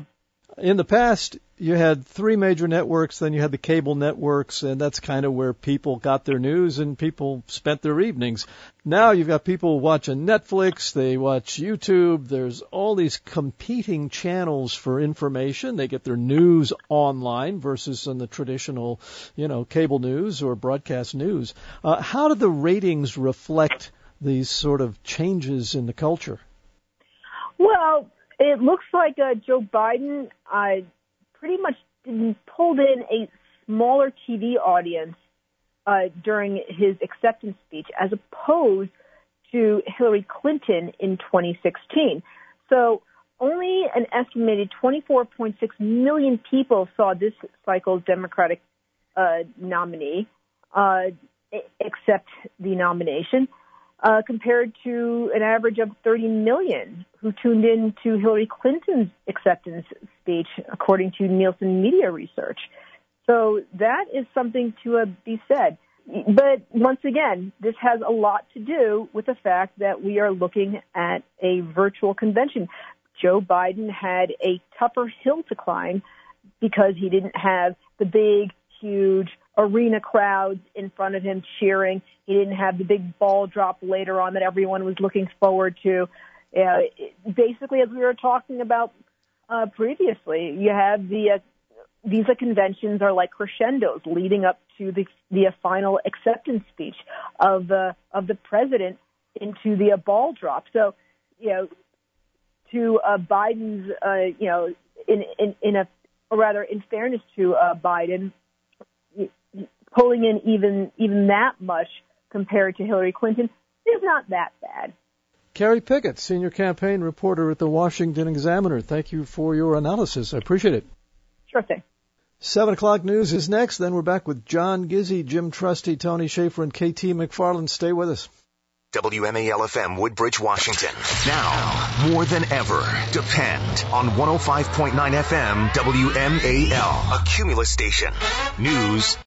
Speaker 20: In the past, you had three major networks, then you had the cable networks, and that's kind of where people got their news and people spent their evenings. Now you've got people watching Netflix, they watch YouTube, there's all these competing channels for information. They get their news online versus in the traditional, cable news or broadcast news. How do the ratings reflect these sort of changes in the culture?
Speaker 19: Well, it looks like Joe Biden pretty much pulled in a smaller TV audience during his acceptance speech as opposed to Hillary Clinton in 2016. So only an estimated 24.6 million people saw this cycle's Democratic nominee accept the nomination. Compared to an average of 30 million who tuned in to Hillary Clinton's acceptance speech, according to Nielsen Media Research. So that is something to be said. But once again, this has a lot to do with the fact that we are looking at a virtual convention. Joe Biden had a tougher hill to climb because he didn't have the big, huge arena crowds in front of him cheering. He didn't have the big ball drop later on that everyone was looking forward to. Basically, as we were talking about previously, you have these conventions are like crescendos leading up to the final acceptance speech of the president into the ball drop. So, to Biden's, in fairness to Biden, pulling in even that much compared to Hillary Clinton is not that bad.
Speaker 20: Carrie Pickett, senior campaign reporter at the Washington Examiner. Thank you for your analysis. I appreciate it.
Speaker 19: Sure thing.
Speaker 20: 7 o'clock news is next. Then we're back with John Gizzi, Jim Trusty, Tony Schaefer, and KT McFarland. Stay with us.
Speaker 17: WMAL-FM Woodbridge, Washington. Now, more than ever, depend on 105.9 FM WMAL, a Cumulus station. News